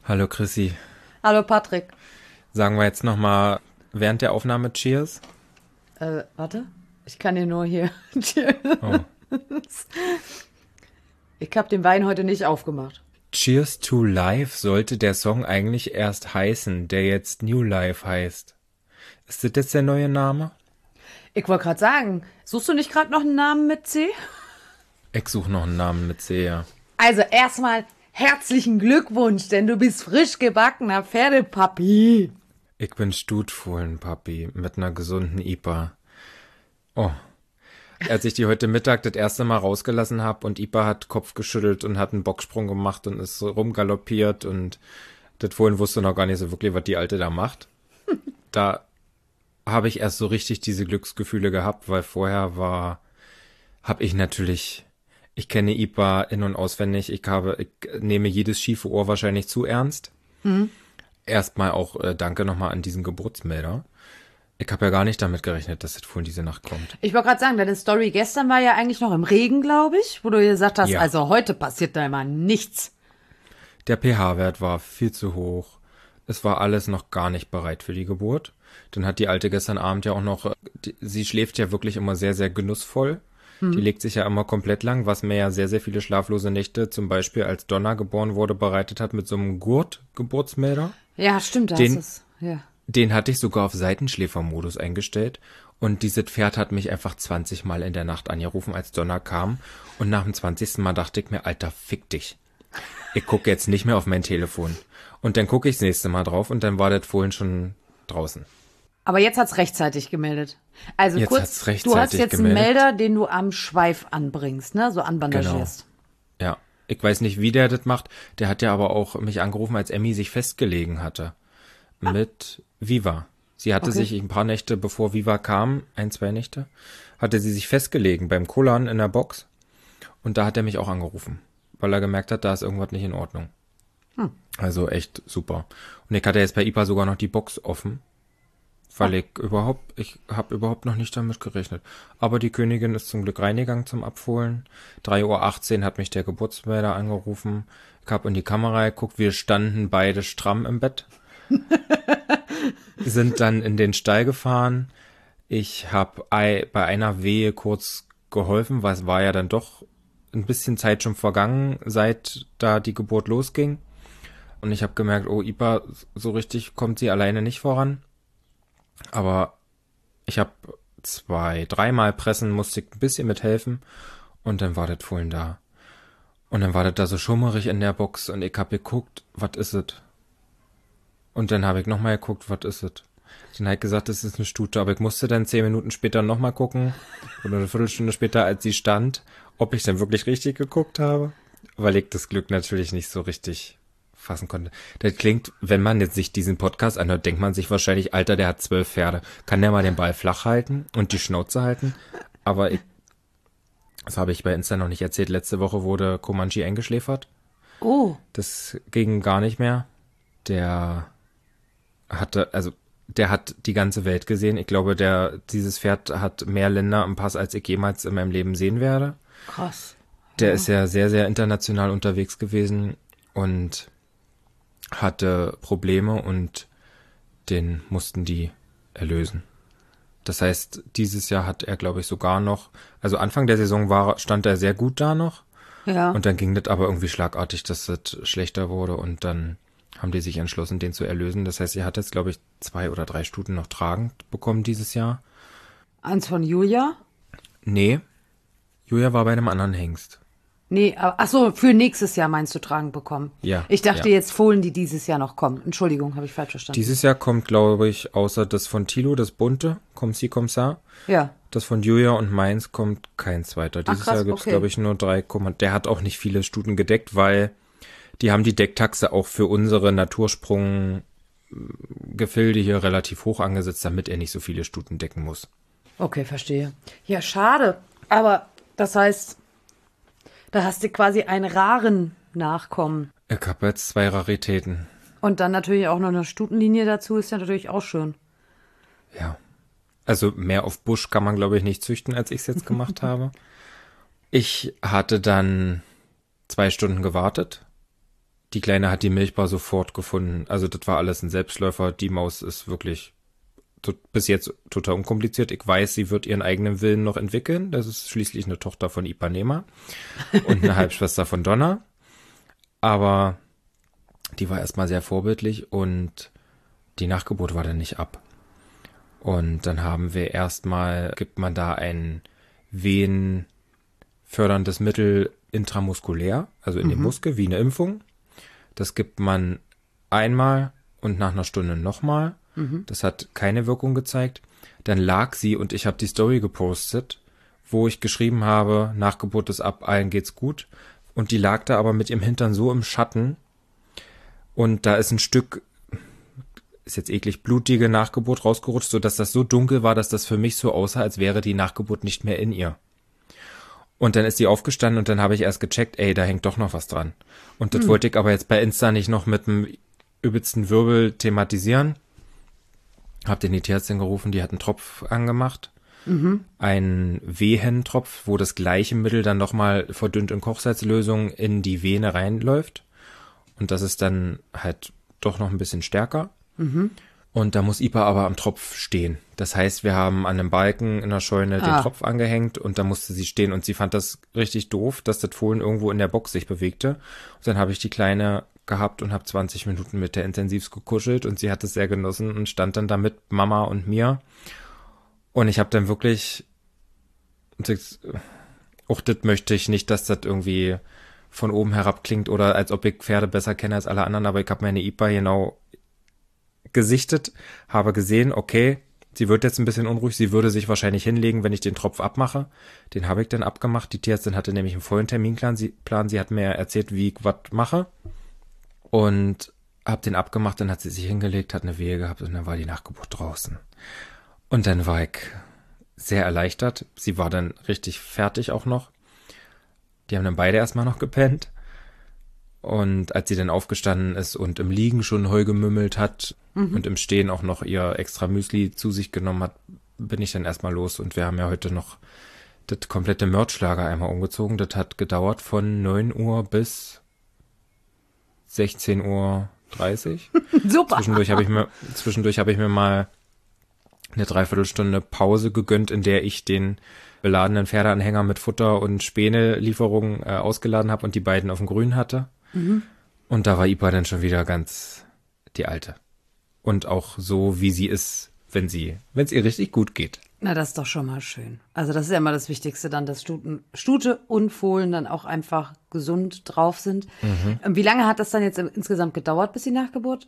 Hallo Chrissy. Hallo Patrick. Sagen wir jetzt nochmal während der Aufnahme Cheers? Warte. Ich kann dir nur hier. Oh. Ich habe den Wein heute nicht aufgemacht. Cheers to Life sollte der Song eigentlich erst heißen, der jetzt New Life heißt. Ist das jetzt der neue Name? Ich wollte gerade sagen, suchst du nicht gerade noch einen Namen mit C? Ich suche noch einen Namen mit C, ja. Also erstmal herzlichen Glückwunsch, denn du bist frisch gebackener Pferdepapi. Ich bin Stutfohlenpapi mit einer gesunden IPA. Oh. Als ich die heute Mittag das erste Mal rausgelassen habe und IPA hat Kopf geschüttelt und hat einen Bocksprung gemacht und ist so rumgaloppiert und das Fohlen wusste noch gar nicht so wirklich, was die Alte da macht. Da habe ich erst so richtig diese Glücksgefühle gehabt, weil vorher habe ich natürlich, ich kenne IPA in- und auswendig, ich nehme jedes schiefe Ohr wahrscheinlich zu ernst. Erstmal auch danke nochmal an diesen Geburtsmelder. Ich habe ja gar nicht damit gerechnet, dass das Fohlen diese Nacht kommt. Ich wollte gerade sagen, deine Story gestern war ja eigentlich noch im Regen, glaube ich, wo du gesagt hast, Ja. also heute passiert da immer nichts. Der pH-Wert war viel zu hoch. Es war alles noch gar nicht bereit für die Geburt. Dann hat die Alte gestern Abend ja auch noch, sie schläft ja wirklich immer sehr, sehr genussvoll. Die legt sich ja immer komplett lang, was mir ja sehr, sehr viele schlaflose Nächte, zum Beispiel als Donna geboren wurde, bereitet hat mit so einem Gurt-Geburtsmelder. Ja, stimmt, das ist, ja. Den hatte ich sogar auf Seitenschläfermodus eingestellt. Und dieses Pferd hat mich einfach 20 Mal in der Nacht angerufen, als Donna kam. Und nach dem 20. Mal dachte ich mir, Alter, fick dich. Ich gucke jetzt nicht mehr auf mein Telefon. Und dann gucke ich das nächste Mal drauf und dann war das Fohlen schon draußen. Aber jetzt hat's rechtzeitig gemeldet. Also Jetzt kurz, hat's du hast rechtzeitig jetzt einen gemeldet. Melder, den du am Schweif anbringst, ne? So anbandagierst. Ja, ich weiß nicht, wie der das macht. Der hat ja aber auch mich angerufen, als Emmy sich festgelegen hatte. Mit Viva. Sie hatte Okay. sich ein paar Nächte, bevor Viva kam, 2 Nächte, hatte sie sich festgelegen beim Kullern in der Box. Und da hat er mich auch angerufen, weil er gemerkt hat, da ist irgendwas nicht in Ordnung. Also echt super. Und ich hatte jetzt bei IPA sogar noch die Box offen, weil ich habe überhaupt noch nicht damit gerechnet. Aber die Königin ist zum Glück reingegangen zum Abfohlen. 3:18 Uhr hat mich der Geburtsmelder angerufen. Ich habe in die Kamera geguckt, wir standen beide stramm im Bett. Sind dann in den Stall gefahren. Ich habe bei einer Wehe kurz geholfen, weil es war ja dann doch ein bisschen Zeit schon vergangen, seit da die Geburt losging. Und ich habe gemerkt, oh, IPA, so richtig kommt sie alleine nicht voran. Aber ich habe 2-3 Mal pressen, musste ich ein bisschen mithelfen. Und dann war das Fohlen da. Und dann war das da so schummerig in der Box. Und ich habe geguckt, was ist es? Und dann habe ich nochmal geguckt, was ist es? Dann habe ich gesagt, das ist eine Stute. Aber ich musste dann 10 Minuten später nochmal gucken. Oder eine Viertelstunde später, als sie stand, ob ich dann wirklich richtig geguckt habe. Weil ich das Glück natürlich nicht so richtig fassen konnte. Das klingt, wenn man jetzt sich diesen Podcast anhört, denkt man sich wahrscheinlich, Alter, der hat 12 Pferde. Kann der mal den Ball flach halten und die Schnauze halten? Aber das habe ich bei Insta noch nicht erzählt. Letzte Woche wurde Comanche eingeschläfert. Oh, Das ging gar nicht mehr. Der hat die ganze Welt gesehen. Ich glaube, dieses Pferd hat mehr Länder im Pass, als ich jemals in meinem Leben sehen werde. krass. Der ist ja sehr, sehr international unterwegs gewesen und hatte Probleme und den mussten die erlösen. Das heißt, dieses Jahr hat er, glaube ich, sogar noch, also Anfang der Saison stand er sehr gut da noch Ja. und dann ging das aber irgendwie schlagartig, dass das schlechter wurde und dann haben die sich entschlossen, den zu erlösen. Das heißt, er hat jetzt, glaube ich, 2 oder 3 Stuten noch tragend bekommen dieses Jahr. Eins von Julia? Nee, Julia war bei einem anderen Hengst. Nee, ach so, für nächstes Jahr meinst du tragen bekommen. Ja, Ich dachte ja. jetzt Fohlen, die dieses Jahr noch kommen. Entschuldigung, habe ich falsch verstanden. Dieses Jahr kommt, glaube ich, außer das von Thilo, das bunte, Comme ci, comme ça. Ja. Das von Julia und meins kommt kein zweiter. Dieses krass, Jahr gibt's, okay. glaube ich, nur 3. Der hat auch nicht viele Stuten gedeckt, weil die haben die Decktaxe auch für unsere Natursprung-Gefilde hier relativ hoch angesetzt, damit er nicht so viele Stuten decken muss. Okay, verstehe. Ja, schade. Aber das heißt, da hast du quasi einen raren Nachkommen. Ich habe jetzt 2 Raritäten. Und dann natürlich auch noch eine Stutenlinie dazu, ist ja natürlich auch schön. Ja. Also mehr auf Busch kann man, glaube ich, nicht züchten, als ich es jetzt gemacht habe. Ich hatte dann 2 Stunden gewartet. Die Kleine hat die Milchbar sofort gefunden. Also das war alles ein Selbstläufer. Die Maus ist wirklich bis jetzt total unkompliziert. Ich weiß, sie wird ihren eigenen Willen noch entwickeln. Das ist schließlich eine Tochter von Ipanema und eine Halbschwester von Donna. Aber die war erstmal sehr vorbildlich und die Nachgeburt war dann nicht ab. Und dann haben wir gibt man da ein wehenförderndes Mittel intramuskulär, also in den Muskel, wie eine Impfung. Das gibt man einmal und nach einer Stunde nochmal. Das hat keine Wirkung gezeigt. Dann lag sie und ich habe die Story gepostet, wo ich geschrieben habe, Nachgeburt ist ab, allen geht's gut. Und die lag da aber mit ihrem Hintern so im Schatten. Und da ist ein Stück, ist jetzt eklig, blutige Nachgeburt rausgerutscht, sodass das so dunkel war, dass das für mich so aussah, als wäre die Nachgeburt nicht mehr in ihr. Und dann ist die aufgestanden und dann habe ich erst gecheckt, da hängt doch noch was dran. Und das wollte ich aber jetzt bei Insta nicht noch mit einem übelsten Wirbel thematisieren. Hab den die Tierärztin gerufen, die hat einen Tropf angemacht. Einen Wehentropf, wo das gleiche Mittel dann nochmal verdünnt in Kochsalzlösung in die Vene reinläuft. Und das ist dann halt doch noch ein bisschen stärker. Und da muss Ipa aber am Tropf stehen. Das heißt, wir haben an einem Balken in der Scheune den Tropf angehängt und da musste sie stehen. Und sie fand das richtig doof, dass das Fohlen irgendwo in der Box sich bewegte. Und dann habe ich die Kleine gehabt und habe 20 Minuten mit der intensivst gekuschelt und sie hat es sehr genossen und stand dann da mit Mama und mir. Und ich habe dann wirklich, auch das möchte ich nicht, dass das irgendwie von oben herab klingt oder als ob ich Pferde besser kenne als alle anderen, aber ich habe meine Ipa genau gesichtet, habe gesehen, okay, sie wird jetzt ein bisschen unruhig, sie würde sich wahrscheinlich hinlegen, wenn ich den Tropf abmache. Den habe ich dann abgemacht. Die Tierärztin hatte nämlich einen vollen Terminplan. Sie hat mir erzählt, wie ich was mache. Und habe den abgemacht, dann hat sie sich hingelegt, hat eine Wehe gehabt und dann war die Nachgeburt draußen. Und dann war ich sehr erleichtert. Sie war dann richtig fertig auch noch. Die haben dann beide erstmal noch gepennt. Und als sie dann aufgestanden ist und im Liegen schon Heu gemümmelt hat und im Stehen auch noch ihr extra Müsli zu sich genommen hat, bin ich dann erstmal los. Und wir haben ja heute noch das komplette Merchlager einmal umgezogen. Das hat gedauert von 9 Uhr bis 16:30 Uhr. Super. Zwischendurch habe ich mir mal eine Dreiviertelstunde Pause gegönnt, in der ich den beladenen Pferdeanhänger mit Futter und Späne-Lieferungen ausgeladen habe und die beiden auf dem Grün hatte. Und da war Ipa dann schon wieder ganz die Alte. Und auch so, wie sie ist, wenn es ihr richtig gut geht. Na, das ist doch schon mal schön. Also das ist ja immer das Wichtigste dann, dass Stute und Fohlen dann auch einfach gesund drauf sind. Wie lange hat das dann jetzt insgesamt gedauert, bis die Nachgeburt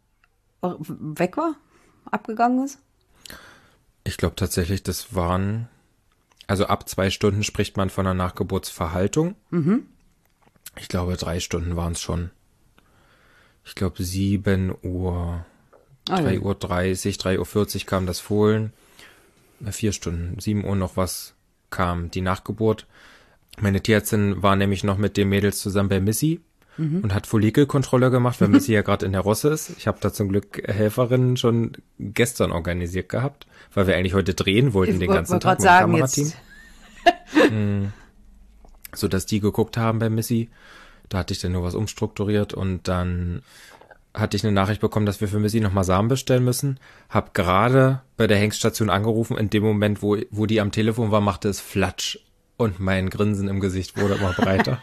weg war? Abgegangen ist? Ich glaube tatsächlich, also ab 2 Stunden spricht man von einer Nachgeburtsverhaltung. Ich glaube, 3 Stunden waren es schon. Ich glaube, 7 Uhr, 3:30 Uhr, 3:40 Uhr kam das Fohlen. 4 Stunden, 7 Uhr noch was kam die Nachgeburt. Meine Tierärztin war nämlich noch mit den Mädels zusammen bei Missy und hat Follikelkontrolle gemacht, weil Missy ja gerade in der Rosse ist. Ich habe da zum Glück Helferinnen schon gestern organisiert gehabt, weil wir eigentlich heute drehen wollten den ganzen Tag mit dem Kamerateam. So dass die geguckt haben bei Missy. Da hatte ich dann nur was umstrukturiert und dann hatte ich eine Nachricht bekommen, dass wir für Missy nochmal Samen bestellen müssen. Hab gerade bei der Hengststation angerufen. In dem Moment, wo die am Telefon war, machte es Flatsch und mein Grinsen im Gesicht wurde immer breiter.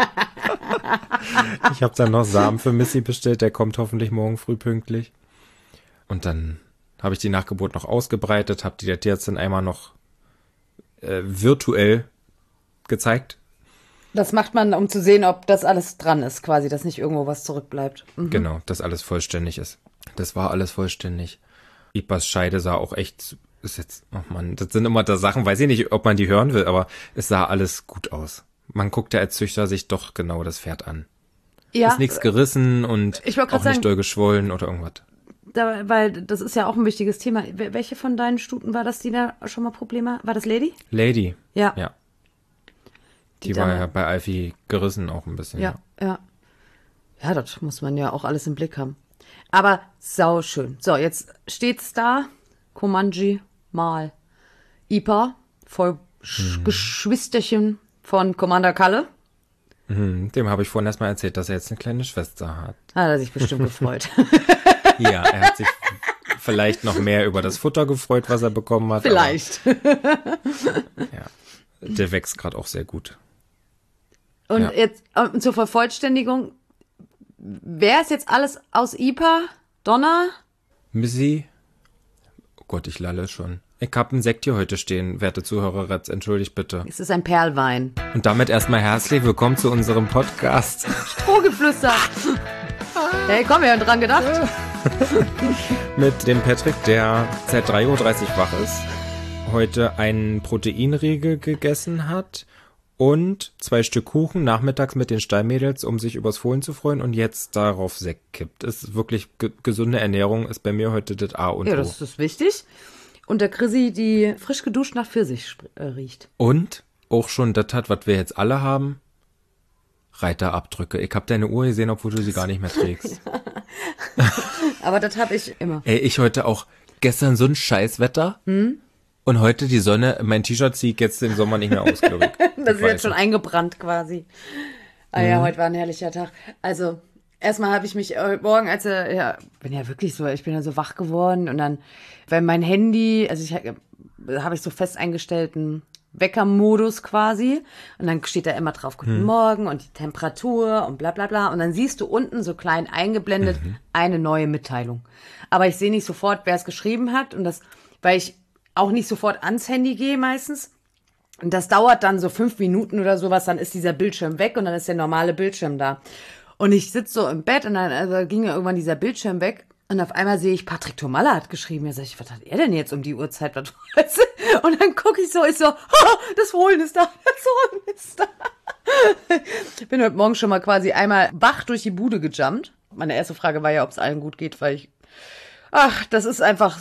Ich habe dann noch Samen für Missy bestellt. Der kommt hoffentlich morgen früh pünktlich. Und dann habe ich die Nachgeburt noch ausgebreitet, habe die der Tierärztin einmal noch virtuell gezeigt. Das macht man, um zu sehen, ob das alles dran ist, quasi, dass nicht irgendwo was zurückbleibt. Genau, dass alles vollständig ist. Das war alles vollständig. Ipas Scheide sah auch echt, ist jetzt, oh Mann, das sind immer da Sachen, weiß ich nicht, ob man die hören will, aber es sah alles gut aus. Man guckt ja als Züchter sich doch genau das Pferd an. Ja. Ist nichts gerissen und auch nicht doll geschwollen oder irgendwas. Weil das ist ja auch ein wichtiges Thema. Welche von deinen Stuten war das, die da schon mal Probleme? War das Lady? Lady. Ja. Die war ja bei Alfie gerissen auch ein bisschen. Ja. Ja, das muss man ja auch alles im Blick haben. Aber sauschön. So, jetzt steht's da. Comanche mal Ipa, voll Geschwisterchen von Commander Kalle. Dem habe ich vorhin erst mal erzählt, dass er jetzt eine kleine Schwester hat. Hat er sich bestimmt gefreut. Ja, er hat sich vielleicht noch mehr über das Futter gefreut, was er bekommen hat. Vielleicht. Ja, der wächst gerade auch sehr gut. Und Ja. jetzt zur Vervollständigung, wer ist jetzt alles aus IPA? Donna? Missy, oh Gott, ich lalle schon. Ich habe einen Sekt hier heute stehen, werte Zuhörer, entschuldigt bitte. Es ist ein Perlwein. Und damit erstmal herzlich willkommen zu unserem Podcast. Strohgeflüster. Hey, komm, wir haben dran gedacht. Mit dem Patrick, der seit 3:30 Uhr wach ist, heute einen Proteinriegel gegessen hat und 2 Stück Kuchen nachmittags mit den Stallmädels, um sich übers Fohlen zu freuen und jetzt darauf Sekt kippt. Ist wirklich gesunde Ernährung, ist bei mir heute das A und Ja, O. das ist wichtig. Und der Chrissy, die frisch geduscht nach Pfirsich riecht. Und auch schon das hat, was wir jetzt alle haben, Reiterabdrücke. Ich habe deine Uhr gesehen, obwohl du sie gar nicht mehr trägst. Aber das habe ich immer. Ey, ich heute auch gestern so ein Scheißwetter und heute die Sonne. Mein T-Shirt ziehe ich jetzt im Sommer nicht mehr aus, glaube ich. Das ist jetzt schon eingebrannt quasi. Ah ja, heute war ein herrlicher Tag. Also, erstmal habe ich mich heute Morgen, bin ja wirklich so, ich bin ja so wach geworden und dann, weil mein Handy, also habe ich so fest eingestellten Weckermodus quasi und dann steht da immer drauf, guten Morgen und die Temperatur und bla bla bla und dann siehst du unten so klein eingeblendet eine neue Mitteilung. Aber ich sehe nicht sofort, wer es geschrieben hat und das, weil ich auch nicht sofort ans Handy gehe meistens. Und das dauert dann so 5 Minuten oder sowas, dann ist dieser Bildschirm weg und dann ist der normale Bildschirm da. Und ich sitze so im Bett und dann ging ja irgendwann dieser Bildschirm weg und auf einmal sehe ich, Patrick Tomalla hat geschrieben. Ja, sag ich, was hat er denn jetzt um die Uhrzeit? Und dann gucke ich so, das Fohlen ist da, das Fohlen ist da. Ich bin heute Morgen schon mal quasi einmal wach durch die Bude gejumpt. Meine erste Frage war ja, ob es allen gut geht, weil das ist einfach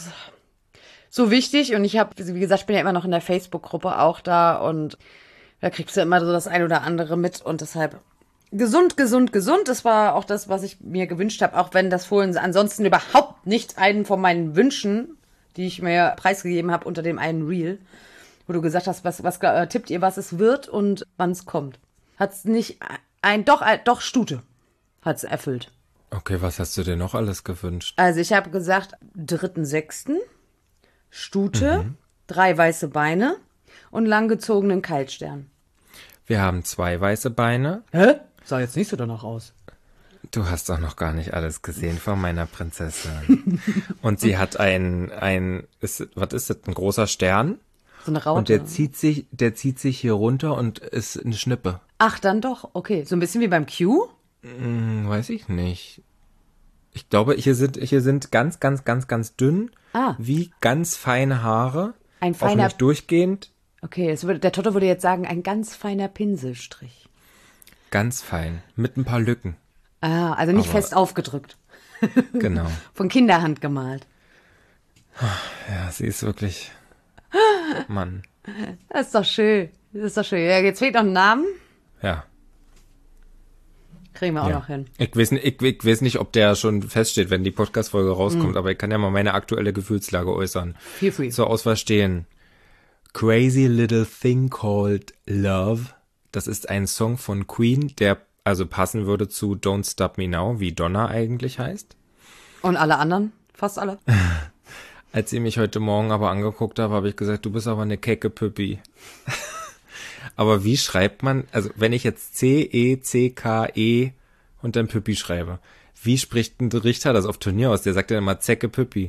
so wichtig und ich habe, wie gesagt, ich bin ja immer noch in der Facebook-Gruppe auch da und da kriegst du immer so das ein oder andere mit und deshalb gesund, gesund, gesund. Das war auch das, was ich mir gewünscht habe, auch wenn das Fohlen ansonsten überhaupt nicht einen von meinen Wünschen, die ich mir preisgegeben habe unter dem einen Reel, wo du gesagt hast, was tippt ihr, was es wird und wann es kommt. Hat's nicht doch Stute hat's erfüllt. Okay, was hast du dir noch alles gewünscht? Also ich habe gesagt, 3.6. Stute, 3 weiße Beine und langgezogenen Keilstern. Wir haben 2 weiße Beine. Hä? Sah jetzt nicht so danach aus. Du hast doch noch gar nicht alles gesehen von meiner Prinzessin. Und sie hat was ist das, ein großer Stern? So eine Raute. Und der zieht sich hier runter und ist eine Schnippe. Ach, dann doch. Okay, so ein bisschen wie beim Q? Weiß ich nicht. Ich glaube, hier sind ganz, ganz, ganz, ganz dünn, wie ganz feine Haare. Ein feiner, auch nicht durchgehend. Okay, der Toto würde jetzt sagen, ein ganz feiner Pinselstrich. Ganz fein, mit ein paar Lücken. Also nicht Aber fest aufgedrückt. Genau. Von Kinderhand gemalt. Ja, sie ist wirklich... Mann. Das ist doch schön. Das ist doch schön. Ja, jetzt fehlt noch ein Namen. Ja. Kriegen wir auch noch hin. Ich weiß nicht, ob der schon feststeht, wenn die Podcast-Folge rauskommt, aber ich kann ja mal meine aktuelle Gefühlslage äußern. Feel free. Zur Auswahl stehen Crazy Little Thing Called Love. Das ist ein Song von Queen, der also passen würde zu Don't Stop Me Now, wie Donna eigentlich heißt. Und alle anderen? Fast alle? Als sie mich heute Morgen aber angeguckt habe, habe ich gesagt, du bist aber eine kecke Püppi. Aber wie schreibt man, also wenn ich jetzt C-E-C-K-E und dann Püppi schreibe, wie spricht ein Richter das auf Turnier aus? Der sagt ja immer Zecke Püppi.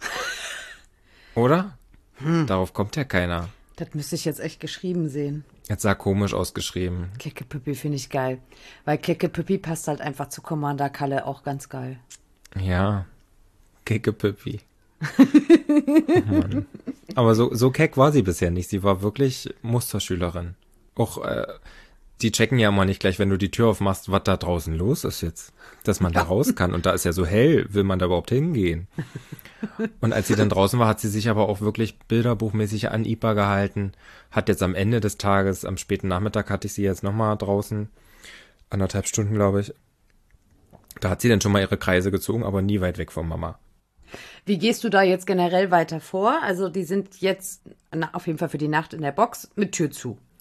Oder? Darauf kommt ja keiner. Das müsste ich jetzt echt geschrieben sehen. Jetzt sah komisch ausgeschrieben. Kecke Püppi finde ich geil. Weil Kecke Püppi passt halt einfach zu Commander Kalle auch ganz geil. Ja, kecke Püppi. Oh Mann. Aber so keck war sie bisher nicht. Sie war wirklich Musterschülerin. Auch die checken ja immer nicht gleich, wenn du die Tür aufmachst, was da draußen los ist jetzt. Dass man da raus kann. Und da ist ja so hell, will man da überhaupt hingehen? Und als sie dann draußen war, hat sie sich aber auch wirklich bilderbuchmäßig an IPA gehalten. Hat jetzt am Ende des Tages, am späten Nachmittag, hatte ich sie jetzt nochmal draußen. 1,5 Stunden, glaube ich. Da hat sie dann schon mal ihre Kreise gezogen, aber nie weit weg von Mama. Wie gehst du da jetzt generell weiter vor? Also die sind jetzt auf jeden Fall für die Nacht in der Box mit Tür zu.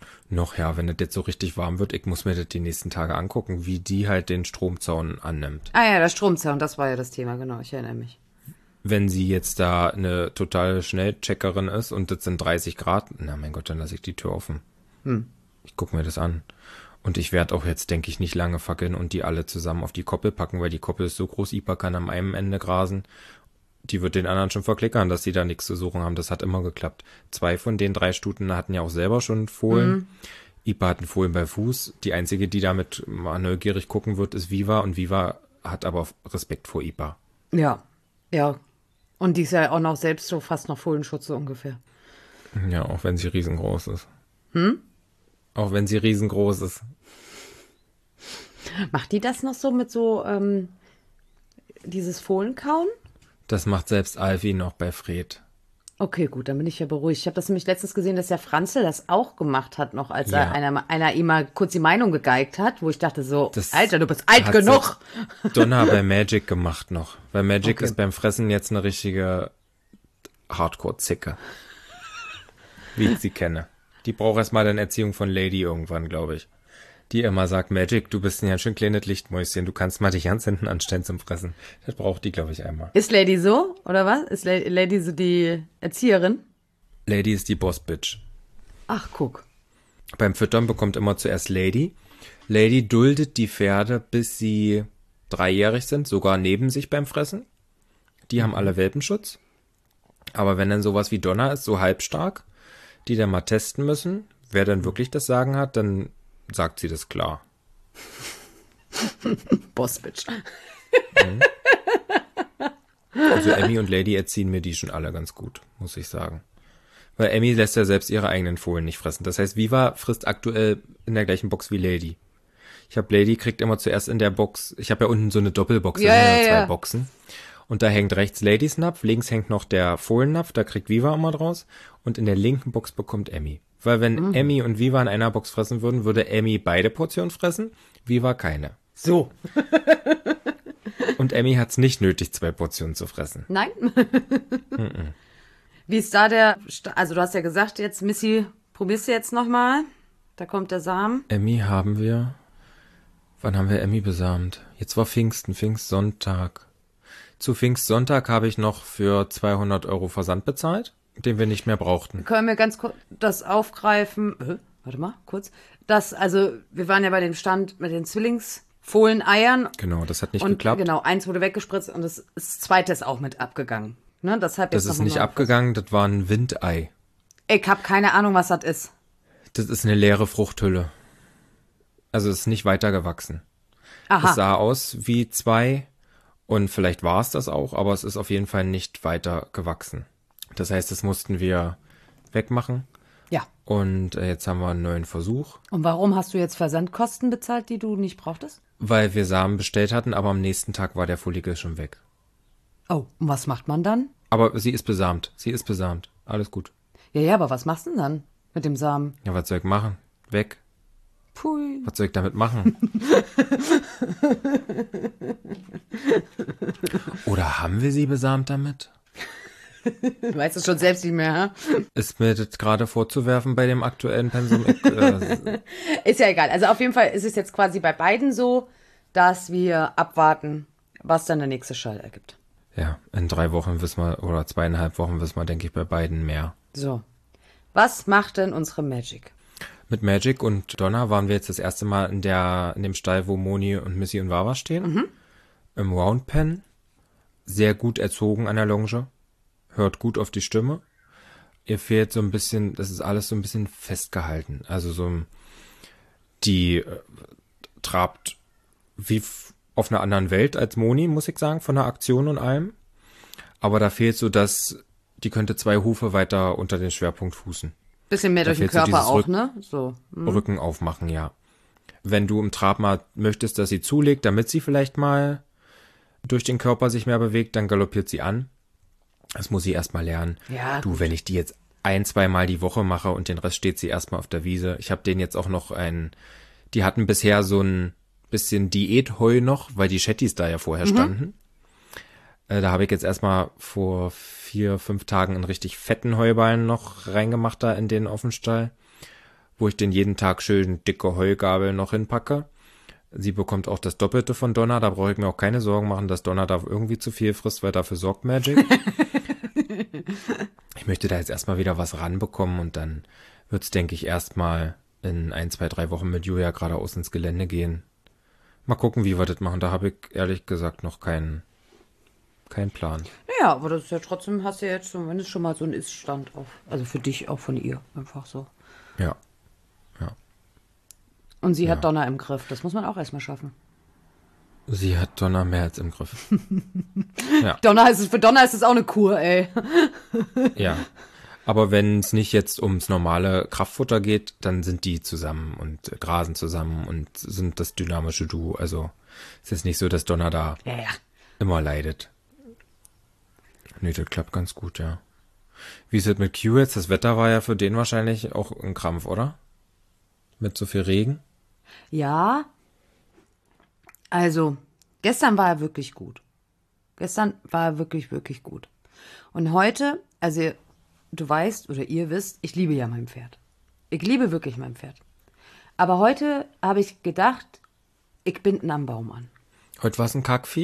Noch ja, wenn das jetzt so richtig warm wird, ich muss mir das die nächsten Tage angucken, wie die halt den Stromzaun annimmt. Ah ja, der Stromzaun, das war ja das Thema, genau, ich erinnere mich. Wenn sie jetzt da eine totale Schnellcheckerin ist und das sind 30 Grad, na mein Gott, dann lasse ich die Tür offen. Ich gucke mir das an. Und ich werde auch jetzt, denke ich, nicht lange fackeln und die alle zusammen auf die Koppel packen, weil die Koppel ist so groß, Ipa kann am einen Ende grasen. Die wird den anderen schon verklickern, dass sie da nichts zu suchen haben. Das hat immer geklappt. 2 von den 3 Stuten hatten ja auch selber schon Fohlen. Ipa hat einen Fohlen bei Fuß. Die einzige, die damit mal neugierig gucken wird, ist Viva. Und Viva hat aber Respekt vor Ipa. Ja, ja. Und die ist ja auch noch selbst so fast noch Fohlenschutz so ungefähr. Ja, auch wenn sie riesengroß ist. Auch wenn sie riesengroß ist. Macht die das noch so mit so dieses Fohlenkauen? Das macht selbst Alfie noch bei Fred. Okay, gut, dann bin ich ja beruhigt. Ich habe das nämlich letztens gesehen, dass der Franzl das auch gemacht hat, noch als Ja. einer ihm mal kurz die Meinung gegeigt hat, wo ich dachte so, Das Alter, du bist alt hat genug. Donna bei Magic gemacht noch. Weil Magic Okay. ist beim Fressen jetzt eine richtige Hardcore-Zicke. Wie ich sie kenne. Die braucht erstmal eine Erziehung von Lady irgendwann, glaube ich. Die immer sagt, Magic, du bist ein ganz schön kleines Lichtmäuschen, du kannst mal dich ganz hinten anstellen zum Fressen. Das braucht die, glaube ich, einmal. Ist Lady so, oder was? Ist Lady so die Erzieherin? Lady ist die Boss-Bitch. Ach, guck. Beim Füttern bekommt immer zuerst Lady. Lady duldet die Pferde, bis sie 3-jährig sind, sogar neben sich beim Fressen. Die haben alle Welpenschutz. Aber wenn dann sowas wie Donna ist, so halbstark, die dann mal testen müssen, wer dann wirklich das Sagen hat, dann sagt sie das klar. Bossbitch. Also Emmy und Lady erziehen mir die schon alle ganz gut, muss ich sagen. Weil Emmy lässt ja selbst ihre eigenen Fohlen nicht fressen. Das heißt, Viva frisst aktuell in der gleichen Box wie Lady. Ich habe Lady kriegt immer zuerst in der Box, ich habe ja unten so eine Doppelbox, Ja, da sind ja, 2 ja. Boxen. Und da hängt rechts Ladies Napf, links hängt noch der Fohlennapf, da kriegt Viva immer draus. Und in der linken Box bekommt Emmy. Weil wenn Emmy und Viva in einer Box fressen würden, würde Emmy beide Portionen fressen, Viva keine. So. Und Emmy hat's nicht nötig, 2 Portionen zu fressen. Nein? Wie ist da also du hast ja gesagt, jetzt Missy, probierst du jetzt nochmal? Da kommt der Samen. Emmy wann haben wir Emmy besamt? Jetzt war Pfingstsonntag. Zu Pfingstsonntag habe ich noch für 200 € Versand bezahlt, den wir nicht mehr brauchten. Können wir ganz kurz das aufgreifen? Warte mal, kurz. Also, wir waren ja bei dem Stand mit den Zwillingsfohlen-Eiern. Genau, das hat nicht Und geklappt. genau, eins wurde weggespritzt und das zweite ist auch mit abgegangen. Ne, deshalb Das jetzt ist noch nicht mal- abgegangen, das war ein Windei. Ich habe keine Ahnung, was das ist. Das ist eine leere Fruchthülle. Also es ist nicht weitergewachsen. Es Aha, sah aus wie 2 und vielleicht war es das auch, aber es ist auf jeden Fall nicht weiter gewachsen. Das heißt, das mussten wir wegmachen ja. und jetzt haben wir einen neuen Versuch, Und warum hast du jetzt Versandkosten bezahlt, die du nicht brauchtest? weil wir Samen bestellt hatten, aber am nächsten Tag war der Follikel schon weg. Oh, und was macht man dann? Aber sie ist besamt. Alles gut. Ja, aber was machst du denn dann mit dem Samen? Ja, was soll ich machen? Weg. Pui. Was soll ich damit machen? Oder haben wir sie besamt damit? Du weißt es schon selbst nicht mehr, hä? Ist mir das gerade vorzuwerfen bei dem aktuellen Pensum? Ist ja egal. Also auf jeden Fall ist es jetzt quasi bei beiden so, dass wir abwarten, was dann der nächste Schall ergibt. Ja, in 3 Wochen wissen wir, oder 2,5 Wochen wissen wir, denke ich, bei beiden mehr. So. Was macht denn unsere Magic? Mit Magic und Donna waren wir jetzt das erste Mal in dem Stall, wo Moni und Missy und Wawa stehen. Im Roundpen. Sehr gut erzogen an der Longe. Hört gut auf die Stimme. Ihr fehlt so ein bisschen, das ist alles so ein bisschen festgehalten. Also die trabt wie auf einer anderen Welt als Moni, muss ich sagen, von der Aktion und allem. Aber da fehlt so, dass die könnte 2 Hufe weiter unter den Schwerpunkt fußen. Bisschen mehr Da durch den fehlt so Körper dieses auch, ne? So. Rücken aufmachen, ja. Wenn du im Trab mal möchtest, dass sie zulegt, damit sie vielleicht mal durch den Körper sich mehr bewegt, dann galoppiert sie an. Das muss sie erstmal lernen. Ja, Du, wenn ich die jetzt 1-2 Mal die Woche mache und den Rest steht sie erstmal auf der Wiese. Ich habe denen jetzt auch noch die hatten bisher so ein bisschen Diätheu noch, weil die Shetties da ja vorher standen. Da habe ich jetzt erstmal vor 4-5 Tagen einen richtig fetten Heuballen noch reingemacht da in den Offenstall, wo ich den jeden Tag schön dicke Heugabel noch hinpacke. Sie bekommt auch das Doppelte von Donna, da brauche ich mir auch keine Sorgen machen, dass Donna da irgendwie zu viel frisst, weil dafür sorgt Magic. Ich möchte da jetzt erstmal wieder was ranbekommen und dann wird's, denke ich, erstmal in 1, 2, 3 Wochen mit Julia geradeaus ins Gelände gehen. Mal gucken, wie wir das machen. Da habe ich ehrlich gesagt noch keinen Plan. Ja, aber das ist ja trotzdem, hast du ja jetzt zumindest schon mal so einen Ist-Stand auf. Also für dich, auch von ihr. Einfach so. Ja. Und sie hat Donna im Griff. Das muss man auch erstmal schaffen. Sie hat Donna mehr als im Griff. Ja. Für Donna ist es auch eine Kur, ey. Ja. Aber wenn es nicht jetzt ums normale Kraftfutter geht, dann sind die zusammen und grasen zusammen und sind das dynamische Duo. Also es ist nicht so, dass Donna da immer leidet. Nee, das klappt ganz gut, ja. Wie ist es mit Q jetzt? Das Wetter war ja für den wahrscheinlich auch ein Krampf, oder? Mit so viel Regen? Ja. Also, gestern war er wirklich gut. Gestern war er wirklich, wirklich gut. Und heute, also du weißt oder ihr wisst, ich liebe ja mein Pferd. Ich liebe wirklich mein Pferd. Aber heute habe ich gedacht, ich bin am Baum an. Heute war es ein Kackvieh?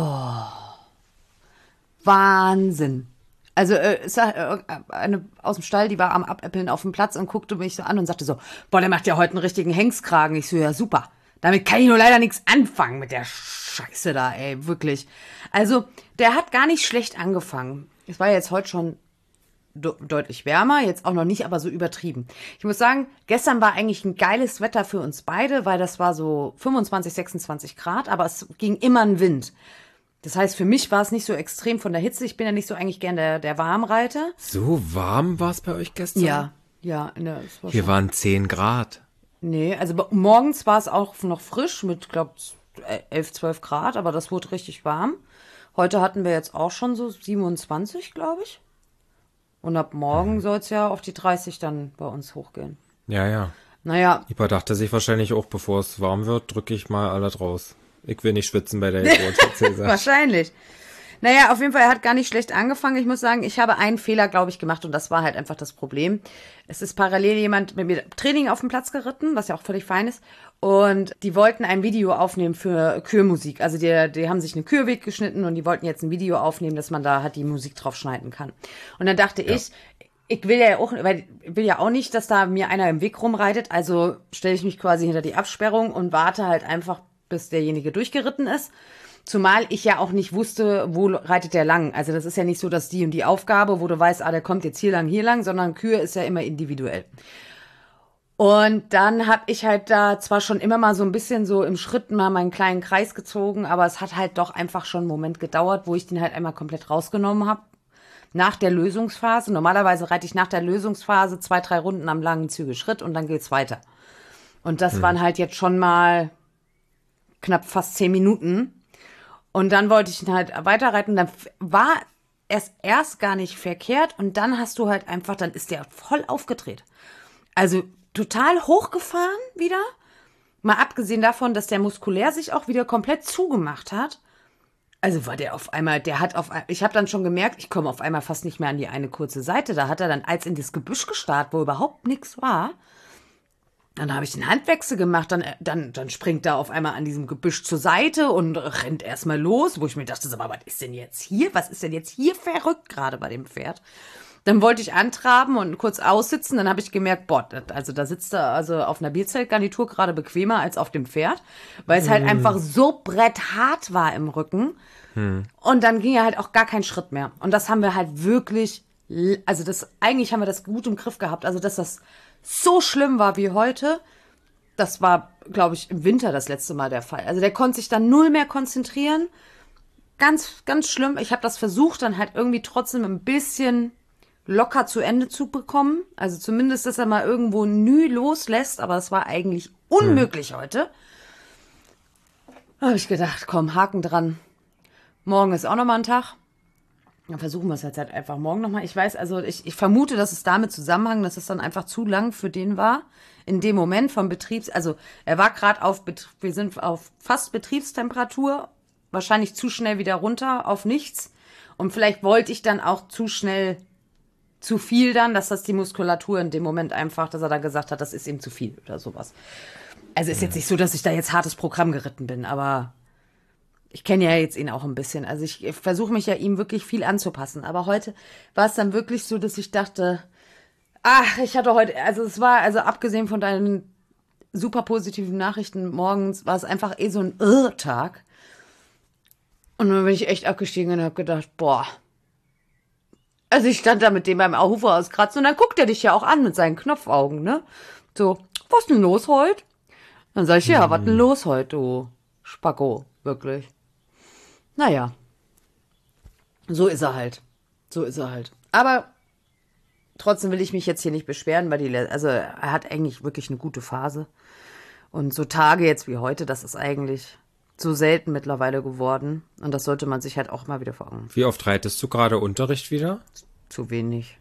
Wahnsinn. Also es war eine aus dem Stall, die war am Abäppeln auf dem Platz und guckte mich so an und sagte so, boah, der macht ja heute einen richtigen Hengstkragen. Ich so, ja super. Damit kann ich nur leider nichts anfangen mit der Scheiße da, ey, wirklich. Also der hat gar nicht schlecht angefangen. Es war jetzt heute schon deutlich wärmer, jetzt auch noch nicht, aber so übertrieben. Ich muss sagen, gestern war eigentlich ein geiles Wetter für uns beide, weil das war so 25, 26 Grad, aber es ging immer ein Wind. Das heißt, für mich war es nicht so extrem von der Hitze. Ich bin ja nicht so eigentlich gern der Warmreiter. So warm war es bei euch gestern? Ja. Hier waren 10 Grad. Nee, also morgens war es auch noch frisch mit, glaube ich, 11, 12 Grad, aber das wurde richtig warm. Heute hatten wir jetzt auch schon so 27, glaube ich. Und ab morgen soll es ja auf die 30 dann bei uns hochgehen. Ja. Naja. Ipa dachte sich wahrscheinlich auch, bevor es warm wird, drücke ich mal alles raus. Ich will nicht schwitzen bei der Geburt. Wahrscheinlich. Naja, auf jeden Fall, er hat gar nicht schlecht angefangen. Ich muss sagen, ich habe einen Fehler, glaube ich, gemacht und das war halt einfach das Problem. Es ist parallel jemand mit mir Training auf dem Platz geritten, was ja auch völlig fein ist. Und die wollten ein Video aufnehmen für Kürmusik. Also die haben sich einen Kürweg geschnitten und die wollten jetzt ein Video aufnehmen, dass man da halt die Musik drauf schneiden kann. Und dann dachte ich will ja auch, weil ich will ja auch nicht, dass da mir einer im Weg rumreitet. Also stelle ich mich quasi hinter die Absperrung und warte halt einfach, bis derjenige durchgeritten ist. Zumal ich ja auch nicht wusste, wo reitet der lang. Also das ist ja nicht so, dass die und die Aufgabe, wo du weißt, der kommt jetzt hier lang, sondern Kühe ist ja immer individuell. Und dann habe ich halt da zwar schon immer mal so ein bisschen so im Schritt mal meinen kleinen Kreis gezogen, aber es hat halt doch einfach schon einen Moment gedauert, wo ich den halt einmal komplett rausgenommen habe. Nach der Lösungsphase. Normalerweise reite ich nach der Lösungsphase 2, 3 Runden am langen Zügelschritt und dann geht's weiter. Und das waren halt jetzt schon mal knapp fast 10 Minuten. Und dann wollte ich ihn halt weiterreiten. Dann war es erst gar nicht verkehrt. Und dann hast du halt einfach, dann ist der voll aufgedreht. Also total hochgefahren wieder. Mal abgesehen davon, dass der muskulär sich auch wieder komplett zugemacht hat. Also war der auf einmal, ich habe dann schon gemerkt, ich komme auf einmal fast nicht mehr an die eine kurze Seite. Da hat er dann als in das Gebüsch gestarrt, wo überhaupt nichts war. Dann habe ich den Handwechsel gemacht, dann springt er auf einmal an diesem Gebüsch zur Seite und rennt erstmal los, wo ich mir dachte, aber was ist denn jetzt hier? Was ist denn jetzt hier verrückt gerade bei dem Pferd? Dann wollte ich antraben und kurz aussitzen, dann habe ich gemerkt, also da sitzt er also auf einer Bierzeltgarnitur gerade bequemer als auf dem Pferd, weil es halt einfach so bretthart war im Rücken. Und dann ging er halt auch gar kein Schritt mehr. Und das haben wir halt wirklich, also eigentlich haben wir das gut im Griff gehabt, also dass das so schlimm war wie heute, das war, glaube ich, im Winter das letzte Mal der Fall. Also der konnte sich dann null mehr konzentrieren. Ganz, ganz schlimm. Ich habe das versucht, dann halt irgendwie trotzdem ein bisschen locker zu Ende zu bekommen. Also zumindest, dass er mal irgendwo nü loslässt, aber das war eigentlich unmöglich heute. Da habe ich gedacht, komm, Haken dran. Morgen ist auch nochmal ein Tag. Dann versuchen wir es jetzt halt einfach morgen nochmal. Ich weiß, also ich vermute, dass es damit zusammenhängt, dass es dann einfach zu lang für den war. In dem Moment vom also er war gerade wir sind auf fast Betriebstemperatur, wahrscheinlich zu schnell wieder runter auf nichts. Und vielleicht wollte ich dann auch zu schnell zu viel dann, dass das die Muskulatur in dem Moment einfach, dass er dann gesagt hat, das ist ihm zu viel oder sowas. Also ist jetzt nicht so, dass ich da jetzt hartes Programm geritten bin, aber ich kenne ja jetzt ihn auch ein bisschen. Also ich versuche mich ja ihm wirklich viel anzupassen. Aber heute war es dann wirklich so, dass ich dachte, ach, ich hatte heute, also es war, also abgesehen von deinen super positiven Nachrichten morgens, war es einfach so ein Irrtag. Und dann bin ich echt abgestiegen und habe gedacht, boah. Also ich stand da mit dem beim Hufe auskratzen und dann guckt er dich ja auch an mit seinen Knopfaugen, ne? So, was denn los heute? Dann sag ich, ja, was denn los heute, du Spacko, wirklich. Naja, so ist er halt. So ist er halt. Aber trotzdem will ich mich jetzt hier nicht beschweren, weil also er hat eigentlich wirklich eine gute Phase. Und so Tage jetzt wie heute, das ist eigentlich so selten mittlerweile geworden. Und das sollte man sich halt auch mal wieder vor Augen. Wie oft reitest du gerade Unterricht wieder? Zu wenig.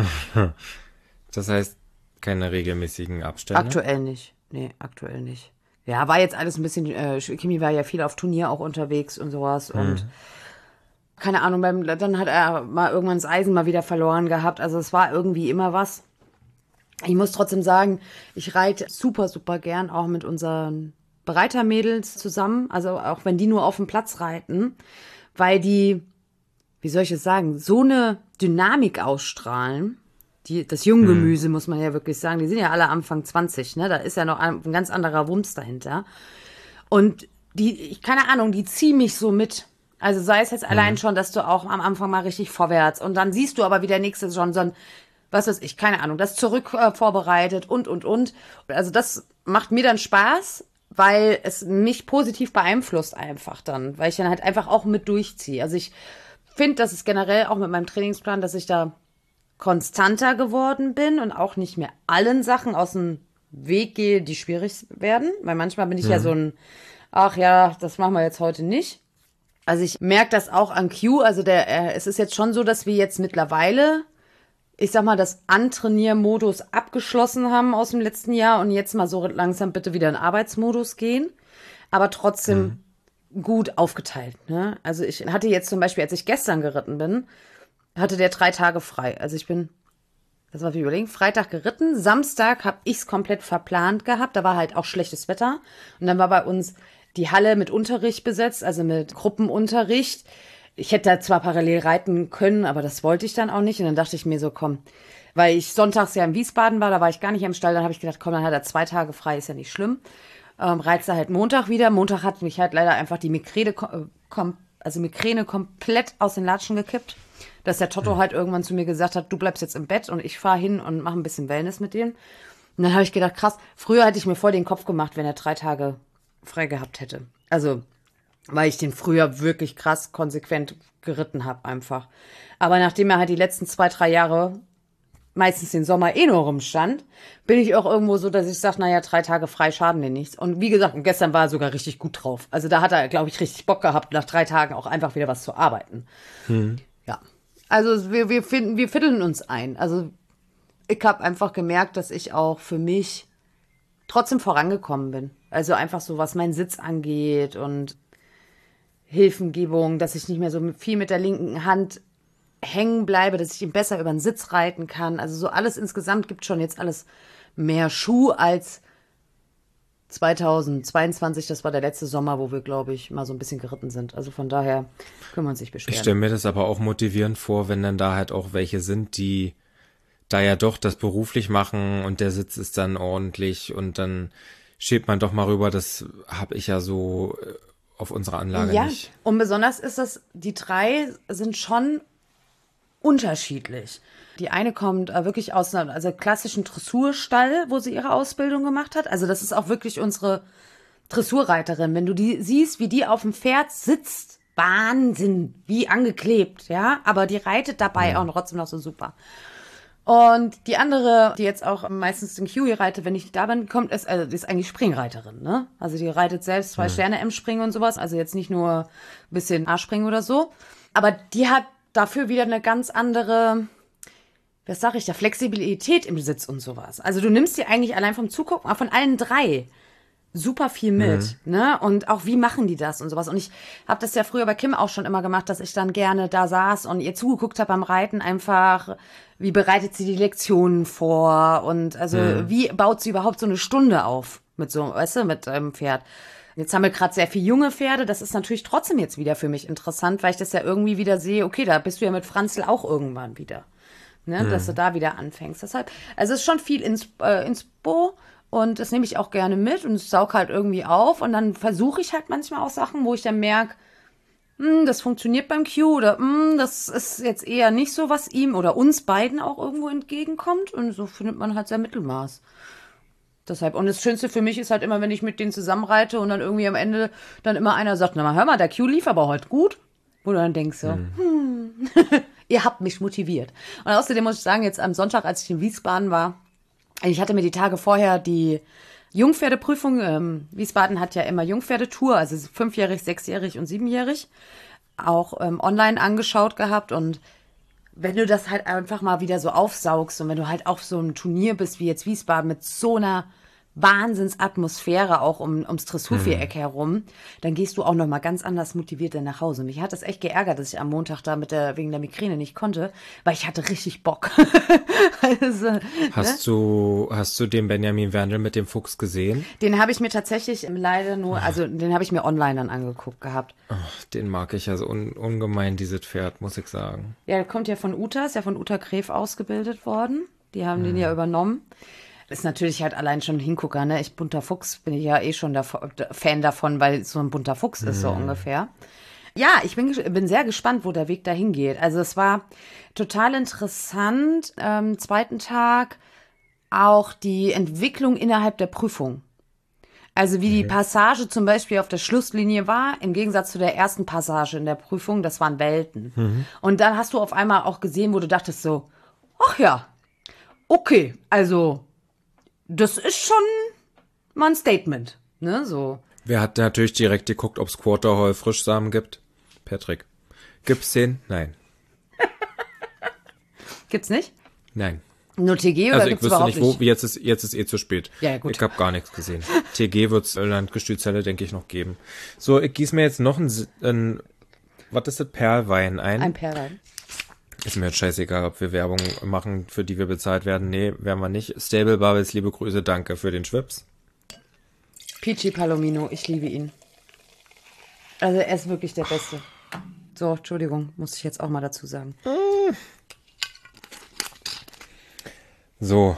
Das heißt, keine regelmäßigen Abstände? Aktuell nicht. Nee, aktuell nicht. Ja, war jetzt alles ein bisschen, Kimi war ja viel auf Turnier auch unterwegs und sowas und keine Ahnung, dann hat er mal irgendwann das Eisen mal wieder verloren gehabt, also es war irgendwie immer was. Ich muss trotzdem sagen, ich reite super, super gern auch mit unseren Bereitermädels zusammen, also auch wenn die nur auf dem Platz reiten, weil die, wie soll ich es sagen, so eine Dynamik ausstrahlen. Das Junggemüse, muss man ja wirklich sagen, die sind ja alle Anfang 20, ne? Da ist ja noch ein ganz anderer Wumms dahinter. Und keine Ahnung, die ziehen mich so mit. Also sei es jetzt allein schon, dass du auch am Anfang mal richtig vorwärts und dann siehst du aber, wie der nächste schon so ein, was weiß ich, keine Ahnung, das zurück vorbereitet und. Also das macht mir dann Spaß, weil es mich positiv beeinflusst einfach dann, weil ich dann halt einfach auch mit durchziehe. Also ich finde, dass es generell auch mit meinem Trainingsplan, dass ich da konstanter geworden bin und auch nicht mehr allen Sachen aus dem Weg gehe, die schwierig werden. Weil manchmal bin ich ja so ein, ach ja, das machen wir jetzt heute nicht. Also ich merke das auch an Q. Also es ist jetzt schon so, dass wir jetzt mittlerweile, ich sag mal, das Antrainiermodus abgeschlossen haben aus dem letzten Jahr und jetzt mal so langsam bitte wieder in Arbeitsmodus gehen. Aber trotzdem gut aufgeteilt. Ne? Also ich hatte jetzt zum Beispiel, als ich gestern geritten bin, hatte der 3 Tage frei. Also ich bin, das war wie überlegen, Freitag geritten, Samstag habe ich es komplett verplant gehabt, da war halt auch schlechtes Wetter und dann war bei uns die Halle mit Unterricht besetzt, also mit Gruppenunterricht. Ich hätte da zwar parallel reiten können, aber das wollte ich dann auch nicht und dann dachte ich mir so, komm, weil ich sonntags ja in Wiesbaden war, da war ich gar nicht im Stall, dann habe ich gedacht, komm, dann hat er 2 Tage frei, ist ja nicht schlimm. Reizte halt Montag wieder. Montag hat mich halt leider einfach die Migräne komplett aus den Latschen gekippt. Dass der Toto halt irgendwann zu mir gesagt hat, du bleibst jetzt im Bett und ich fahre hin und mache ein bisschen Wellness mit denen. Und dann habe ich gedacht, krass, früher hätte ich mir voll den Kopf gemacht, wenn er 3 Tage frei gehabt hätte. Also, weil ich den früher wirklich krass konsequent geritten habe einfach. Aber nachdem er halt die letzten 2, 3 Jahre meistens den Sommer nur rumstand, bin ich auch irgendwo so, dass ich sage, naja, 3 Tage frei schaden dir nichts. Und wie gesagt, und gestern war er sogar richtig gut drauf. Also da hat er, glaube ich, richtig Bock gehabt, nach 3 Tagen auch einfach wieder was zu arbeiten. Ja. Also wir fiddeln uns ein. Also ich habe einfach gemerkt, dass ich auch für mich trotzdem vorangekommen bin. Also einfach so, was meinen Sitz angeht und Hilfengebung, dass ich nicht mehr so viel mit der linken Hand hängen bleibe, dass ich ihn besser über den Sitz reiten kann. Also so alles insgesamt gibt schon jetzt alles mehr Schuh als 2022. Das war der letzte Sommer, wo wir, glaube ich, mal so ein bisschen geritten sind. Also von daher können wir uns nicht beschweren. Ich stelle mir das aber auch motivierend vor, wenn dann da halt auch welche sind, die da ja doch das beruflich machen und der Sitz ist dann ordentlich und dann schiebt man doch mal rüber. Das habe ich ja so auf unserer Anlage nicht. Ja, und besonders ist das, die 3 sind schon unterschiedlich. Die eine kommt wirklich aus einem klassischen Dressurstall, wo sie ihre Ausbildung gemacht hat. Also das ist auch wirklich unsere Dressurreiterin. Wenn du die siehst, wie die auf dem Pferd sitzt, Wahnsinn, wie angeklebt, ja. Aber die reitet dabei auch trotzdem noch so super. Und die andere, die jetzt auch meistens den Kiwi reitet, wenn ich da bin, die ist eigentlich Springreiterin, ne? Also die reitet selbst 2 Sterne im Springen und sowas, also jetzt nicht nur ein bisschen A-Springen oder so. Aber die hat dafür wieder eine ganz andere, was sag ich da, Flexibilität im Sitz und sowas. Also du nimmst die eigentlich allein vom Zugucken, von allen 3, super viel mit, ne? Und auch wie machen die das und sowas. Und ich habe das ja früher bei Kim auch schon immer gemacht, dass ich dann gerne da saß und ihr zugeguckt habe beim Reiten einfach, wie bereitet sie die Lektionen vor und also wie baut sie überhaupt so eine Stunde auf mit so, weißt du, mit einem Pferd. Jetzt haben wir gerade sehr viele junge Pferde, das ist natürlich trotzdem jetzt wieder für mich interessant, weil ich das ja irgendwie wieder sehe, okay, da bist du ja mit Franzl auch irgendwann wieder, ne? Dass du da wieder anfängst. Deshalb, also es ist schon viel Inspo. Und das nehme ich auch gerne mit und saug halt irgendwie auf. Und dann versuche ich halt manchmal auch Sachen, wo ich dann merke, das funktioniert beim Q oder das ist jetzt eher nicht so, was ihm oder uns beiden auch irgendwo entgegenkommt. Und so findet man halt sein Mittelmaß. Deshalb, und das Schönste für mich ist halt immer, wenn ich mit denen zusammenreite und dann irgendwie am Ende dann immer einer sagt, na mal, hör mal, der Q lief aber heute gut. Wo du dann denkst so, ihr habt mich motiviert. Und außerdem muss ich sagen, jetzt am Sonntag, als ich in Wiesbaden war, ich hatte mir die Tage vorher die Jungpferdeprüfung, Wiesbaden hat ja immer Jungpferdetour, also 5-jährig, 6-jährig und 7-jährig, auch online angeschaut gehabt. Und wenn du das halt einfach mal wieder so aufsaugst und wenn du halt auf so einem Turnier bist wie jetzt Wiesbaden mit so einer Wahnsinnsatmosphäre auch ums Dressurviereck herum, dann gehst du auch noch mal ganz anders motiviert dann nach Hause. Mich hat das echt geärgert, dass ich am Montag da wegen der Migräne nicht konnte, weil ich hatte richtig Bock. Also, Hast du den Benjamin Werndl mit dem Fuchs gesehen? den habe ich mir tatsächlich leider nur, also den habe ich mir online dann angeguckt gehabt. Ach, den mag ich ja so ungemein, dieses Pferd, muss ich sagen. Ja, der kommt ja von Uta, ist ja von Uta Gref ausgebildet worden. Die haben den ja übernommen. Ist natürlich halt allein schon ein Hingucker, ne? Bunter Fuchs bin ich ja eh schon Fan davon, weil es so ein bunter Fuchs ist, so ungefähr. Ja, ich bin sehr gespannt, wo der Weg dahin geht. Also es war total interessant, zweiten Tag auch die Entwicklung innerhalb der Prüfung. Also wie die Passage zum Beispiel auf der Schlusslinie war, im Gegensatz zu der ersten Passage in der Prüfung, das waren Welten. Und dann hast du auf einmal auch gesehen, wo du dachtest so, ach ja, okay, also das ist schon mal ein Statement, ne, so. Wer hat natürlich direkt geguckt, ob es Quarterhall Frischsamen gibt? Patrick. Gibt's den? Nein. Gibt's nicht? Nein. Nur TG oder Also ich gibt's wüsste überhaupt nicht, wo, jetzt ist eh zu spät. Ja, gut. Ich habe gar nichts gesehen. TG wird's Landgestützelle, denke ich, noch geben. So, ich gieße mir jetzt noch ein was ist das, Perlwein ein? Ein Perlwein. Ist mir jetzt scheißegal, ob wir Werbung machen, für die wir bezahlt werden. Nee, werden wir nicht. Stable Bubbles, liebe Grüße, danke für den Schwips. Peachy Palomino, ich liebe ihn. Also er ist wirklich der Beste. So, Entschuldigung, muss ich jetzt auch mal dazu sagen. So.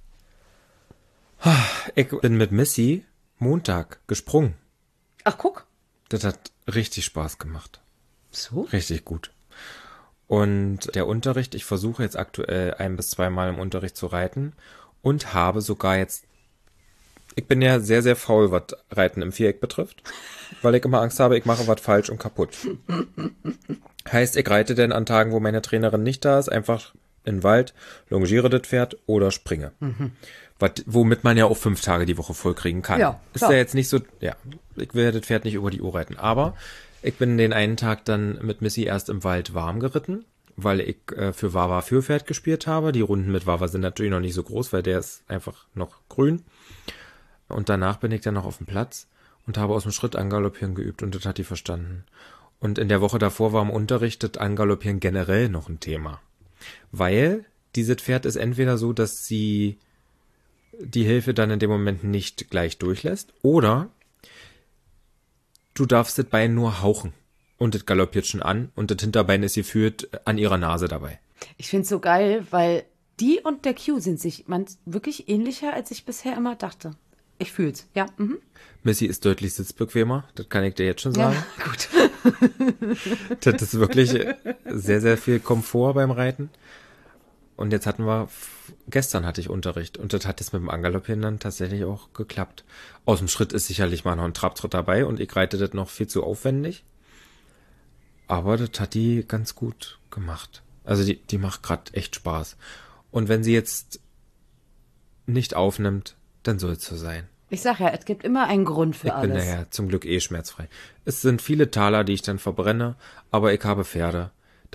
Ich bin mit Missy Montag gesprungen. Ach, guck. Das hat richtig Spaß gemacht. So? Richtig gut. Und der Unterricht, ich versuche jetzt aktuell 1 bis 2 Mal im Unterricht zu reiten und habe sogar jetzt, ich bin ja sehr, sehr faul, was Reiten im Viereck betrifft, weil ich immer Angst habe, ich mache was falsch und kaputt. Heißt, ich reite denn an Tagen, wo meine Trainerin nicht da ist, einfach in den Wald, longiere das Pferd oder springe. Womit man ja auch 5 Tage die Woche voll kriegen kann. Ja, ist klar. ja jetzt nicht so, ja, ich will ja das Pferd nicht über die Uhr reiten, aber ich bin den einen Tag dann mit Missy erst im Wald warm geritten, weil ich für Wawa Fürpferd gespielt habe. Die Runden mit Wawa sind natürlich noch nicht so groß, weil der ist einfach noch grün. Und danach bin ich dann noch auf dem Platz und habe aus dem Schritt Angaloppieren geübt und das hat die verstanden. Und in der Woche davor war im Unterricht das Angaloppieren generell noch ein Thema. Weil dieses Pferd ist entweder so, dass sie die Hilfe dann in dem Moment nicht gleich durchlässt oder du darfst das Bein nur hauchen und das galoppiert schon an und das Hinterbein ist geführt an ihrer Nase dabei. Ich find's so geil, weil die und der Q sind sich wirklich ähnlicher, als ich bisher immer dachte. Ich fühl's, ja. Mhm. Missy ist deutlich sitzbequemer, das kann ich dir jetzt schon sagen. Ja, gut. Das ist wirklich sehr, sehr viel Komfort beim Reiten. Und jetzt gestern hatte ich Unterricht und das hat jetzt mit dem Angaloppieren dann tatsächlich auch geklappt. Aus dem Schritt ist sicherlich mal noch ein Trabtritt dabei und ich reite das noch viel zu aufwendig. Aber das hat die ganz gut gemacht. Also die macht gerade echt Spaß. Und wenn sie jetzt nicht aufnimmt, dann soll es so sein. Ich sag ja, es gibt immer einen Grund für alles. Ich bin daher zum Glück schmerzfrei. Es sind viele Taler, die ich dann verbrenne, aber ich habe Pferde.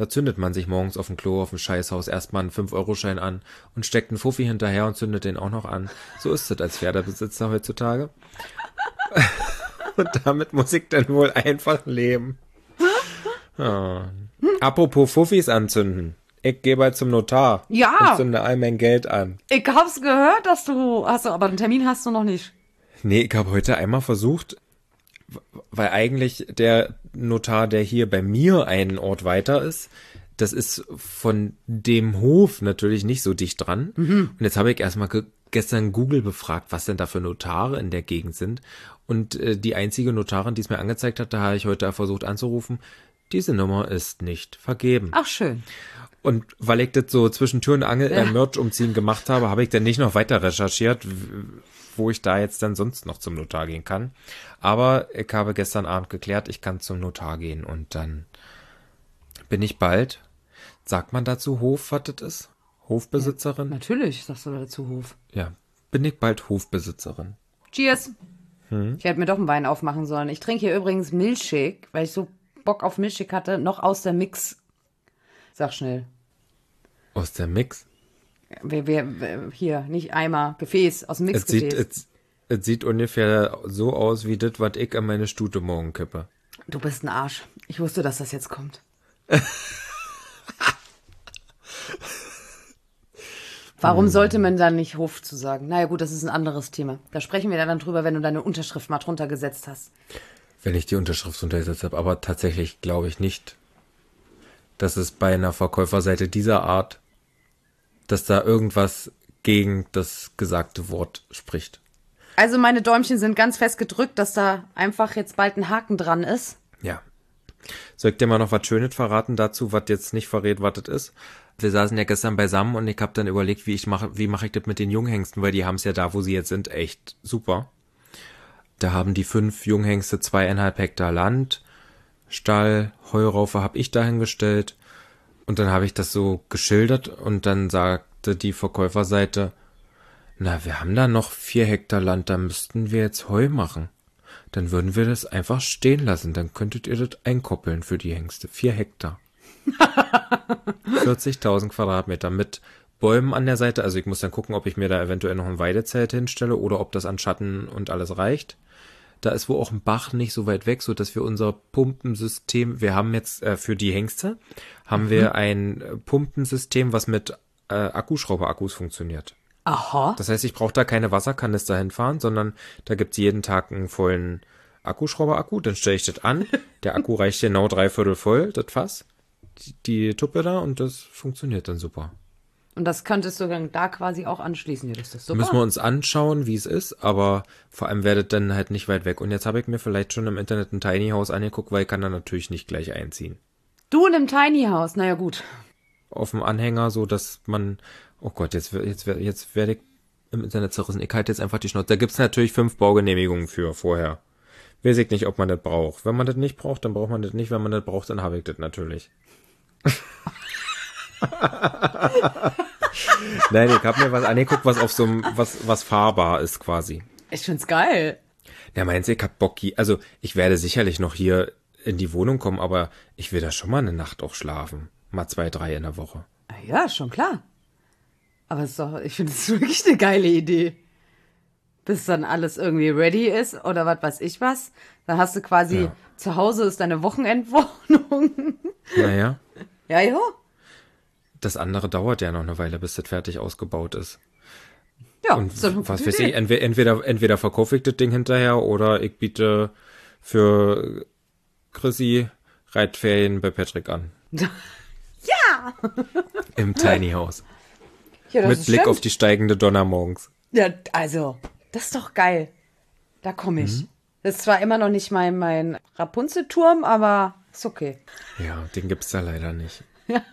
Da zündet man sich morgens auf dem Klo, auf dem Scheißhaus erstmal einen 5-Euro-Schein an und steckt einen Fuffi hinterher und zündet den auch noch an. So ist es als Pferdebesitzer heutzutage. Und damit muss ich dann wohl einfach leben. Ja. Apropos Fuffis anzünden. Ich gehe bald zum Notar. Ja. Und zünde all mein Geld an. Ich hab's gehört, aber einen Termin hast du noch nicht. Nee, ich habe heute einmal versucht, weil eigentlich der Notar, der hier bei mir einen Ort weiter ist, das ist von dem Hof natürlich nicht so dicht dran. Und jetzt habe ich erstmal gestern Google befragt, was denn da für Notare in der Gegend sind. Und die einzige Notarin, die es mir angezeigt hat, da habe ich heute versucht anzurufen, diese Nummer ist nicht vergeben. Ach, schön. Und weil ich das so zwischen Tür und Angel Merch umziehen gemacht habe, habe ich dann nicht noch weiter recherchiert, wo ich da jetzt dann sonst noch zum Notar gehen kann. Aber ich habe gestern Abend geklärt, ich kann zum Notar gehen und dann bin ich bald, sagt man dazu Hof, was das ist? Hofbesitzerin? Ja, natürlich, sagst du dazu Hof. Ja, bin ich bald Hofbesitzerin. Cheers. Ich hätte mir doch einen Wein aufmachen sollen. Ich trinke hier übrigens Milchshake, weil ich so Bock auf Milchshake hatte, noch aus der Mix. Sag schnell. Aus der Mix? Hier, nicht Eimer, Gefäß, aus dem Mixgefäß. Es sieht ungefähr so aus, wie das, was ich an meine Stute morgen kippe. Du bist ein Arsch. Ich wusste, dass das jetzt kommt. Warum sollte man dann nicht Hof zu sagen? Naja gut, das ist ein anderes Thema. Da sprechen wir dann drüber, wenn du deine Unterschrift mal drunter gesetzt hast. Wenn ich die Unterschrift untergesetzt habe, aber tatsächlich glaube ich nicht, dass es bei einer Verkäuferseite dieser Art, dass da irgendwas gegen das gesagte Wort spricht. Also meine Däumchen sind ganz fest gedrückt, dass da einfach jetzt bald ein Haken dran ist. Ja. Soll ich dir mal noch was Schönes verraten dazu, was jetzt nicht verrät, was das ist? Wir saßen ja gestern beisammen und ich habe dann überlegt, wie mache ich das mit den Junghengsten, weil die haben es ja da, wo sie jetzt sind, echt super. Da haben die 5 Junghengste 2,5 Hektar Land, Stall, Heuraufe habe ich dahingestellt und dann habe ich das so geschildert und dann sagte die Verkäuferseite, na, wir haben da noch 4 Hektar Land, da müssten wir jetzt Heu machen. Dann würden wir das einfach stehen lassen, dann könntet ihr das einkoppeln für die Hengste. 4 Hektar. 40.000 Quadratmeter mit Bäumen an der Seite. Also ich muss dann gucken, ob ich mir da eventuell noch ein Weidezelt hinstelle oder ob das an Schatten und alles reicht. Da ist wohl auch ein Bach nicht so weit weg, so dass wir unser Pumpensystem, wir haben jetzt für die Hengste, haben wir ein Pumpensystem, was mit Akkuschrauber-Akkus funktioniert. Aha. Das heißt, ich brauche da keine Wasserkanister hinfahren, sondern da gibt's jeden Tag einen vollen Akkuschrauber-Akku, dann stelle ich das an, der Akku reicht genau 3/4 voll, das Fass, die Tuppe da und das funktioniert dann super. Und das könntest du dann da quasi auch anschließen. Ja, das ist super. Müssen wir uns anschauen, wie es ist, aber vor allem werdet dann halt nicht weit weg. Und jetzt habe ich mir vielleicht schon im Internet ein Tiny House angeguckt, weil ich kann da natürlich nicht gleich einziehen. Du in einem Tiny House, naja gut. Auf dem Anhänger, so dass man, oh Gott, jetzt werde ich im Internet zerrissen. Ich halte jetzt einfach die Schnauze. Da gibt's natürlich 5 Baugenehmigungen für vorher. Weiß ich nicht, ob man das braucht. Wenn man das nicht braucht, dann braucht man das nicht. Wenn man das braucht, dann habe ich das natürlich. Nein, ich habe mir was angeguckt, was auf so einem, was fahrbar ist quasi. Ich find's geil. Ja, meinst du, ich hab Bock hier, also ich werde sicherlich noch hier in die Wohnung kommen, aber ich will da schon mal eine Nacht auch schlafen. Mal 2, 3 in der Woche. Ja, schon klar. Aber es ist doch, ich finde es wirklich eine geile Idee. Bis dann alles irgendwie ready ist oder was weiß ich was. Dann hast du quasi, zu Hause ist deine Wochenendwohnung. Naja. Ja, jo. Das andere dauert ja noch eine Weile, bis das fertig ausgebaut ist. Ja, und ist doch eine was gute weiß Idee. ich, entweder verkaufe ich das Ding hinterher oder ich biete für Chrissy Reitferien bei Patrick an. Ja! Im Tiny House. Ja, das Mit ist Blick stimmt. auf die steigende Donner morgens. Ja, also, das ist doch geil. Da komme ich. Das ist zwar immer noch nicht mein Rapunzelturm, aber ist okay. Ja, den gibt's da leider nicht.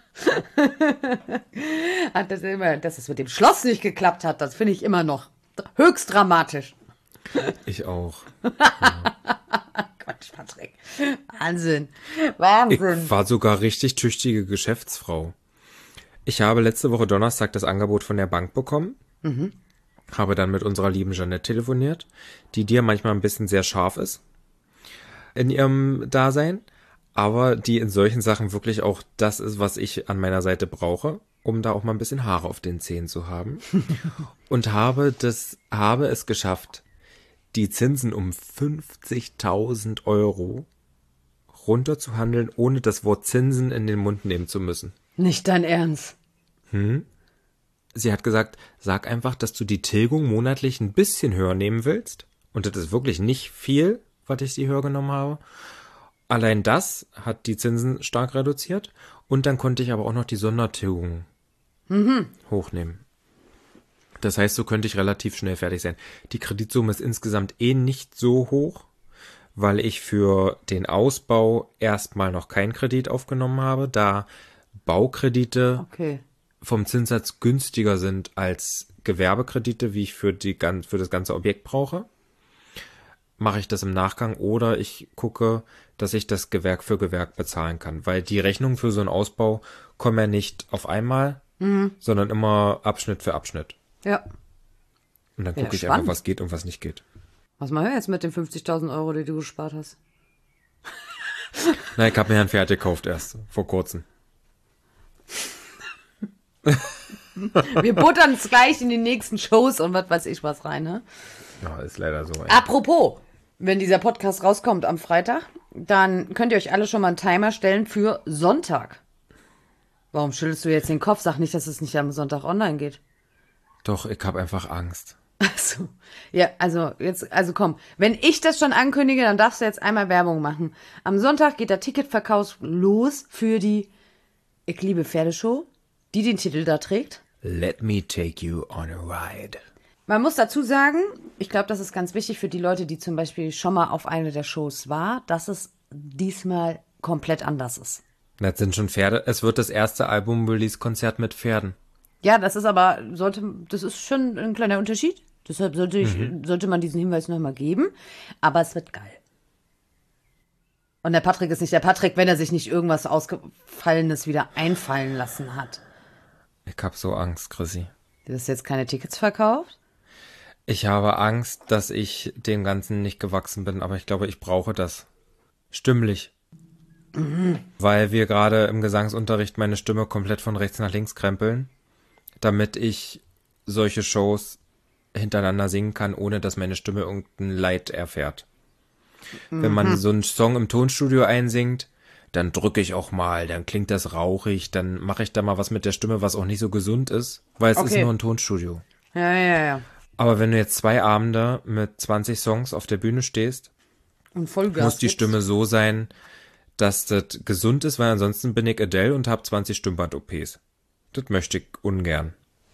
Dass es mit dem Schloss nicht geklappt hat, das finde ich immer noch höchst dramatisch. Ich auch. Quatsch, Patrick. Wahnsinn. Ich Wahnsinn. war sogar richtig tüchtige Geschäftsfrau. Ich habe letzte Woche Donnerstag das Angebot von der Bank bekommen. Habe dann mit unserer lieben Jeanette telefoniert, die dir manchmal ein bisschen sehr scharf ist in ihrem Dasein. aber die in solchen Sachen wirklich auch das ist, was ich an meiner Seite brauche, um da auch mal ein bisschen Haare auf den Zähnen zu haben. Und habe es geschafft, die Zinsen um 50.000 Euro runterzuhandeln, ohne das Wort Zinsen in den Mund nehmen zu müssen. Nicht dein Ernst. Sie hat gesagt, sag einfach, dass du die Tilgung monatlich ein bisschen höher nehmen willst. Und das ist wirklich nicht viel, was ich sie höher genommen habe. Allein das hat die Zinsen stark reduziert. Und dann konnte ich aber auch noch die Sondertilgung hochnehmen. Das heißt, so könnte ich relativ schnell fertig sein. Die Kreditsumme ist insgesamt nicht so hoch, weil ich für den Ausbau erstmal noch keinen Kredit aufgenommen habe, da Baukredite vom Zinssatz günstiger sind als Gewerbekredite, wie ich für das ganze Objekt brauche. Mache ich das im Nachgang oder ich gucke, dass ich das Gewerk für Gewerk bezahlen kann, weil die Rechnungen für so einen Ausbau kommen ja nicht auf einmal, sondern immer Abschnitt für Abschnitt. Ja. Und dann gucke ich einfach, was geht und was nicht geht. Was machen wir jetzt mit den 50.000 Euro, die du gespart hast? Nein, ich habe mir ein Pferd gekauft erst, vor kurzem. Wir buttern es gleich in die nächsten Shows und was weiß ich was rein, ne? Ja, ist leider so. Apropos, wenn dieser Podcast rauskommt am Freitag, dann könnt ihr euch alle schon mal einen Timer stellen für Sonntag. Warum schüttelst du jetzt den Kopf? Sag nicht, dass es nicht am Sonntag online geht. Doch, ich habe einfach Angst. Ach so. Ja, also komm. Wenn ich das schon ankündige, dann darfst du jetzt einmal Werbung machen. Am Sonntag geht der Ticketverkauf los für die Ich liebe Pferdeshow, die den Titel da trägt. Let me take you on a ride. Man muss dazu sagen, ich glaube, das ist ganz wichtig für die Leute, die zum Beispiel schon mal auf eine der Shows war, dass es diesmal komplett anders ist. Das sind schon Pferde. Es wird das erste Album-Release-Konzert mit Pferden. Ja, das ist schon ein kleiner Unterschied. Deshalb sollte man diesen Hinweis nochmal geben. Aber es wird geil. Und der Patrick ist nicht der Patrick, wenn er sich nicht irgendwas Ausgefallenes wieder einfallen lassen hat. Ich habe so Angst, Chrissy. Du hast jetzt keine Tickets verkauft? Ich habe Angst, dass ich dem Ganzen nicht gewachsen bin, aber ich glaube, ich brauche das. Stimmlich. Weil wir gerade im Gesangsunterricht meine Stimme komplett von rechts nach links krempeln, damit ich solche Shows hintereinander singen kann, ohne dass meine Stimme irgendein Leid erfährt. Wenn man so einen Song im Tonstudio einsingt, dann drücke ich auch mal, dann klingt das rauchig, dann mache ich da mal was mit der Stimme, was auch nicht so gesund ist, weil es ist nur ein Tonstudio. Ja. Aber wenn du jetzt 2 Abende mit 20 Songs auf der Bühne stehst, und Vollgas muss die Stimme so sein, dass das gesund ist, weil ansonsten bin ich Adele und habe 20 Stimmband-OPs. Das möchte ich ungern.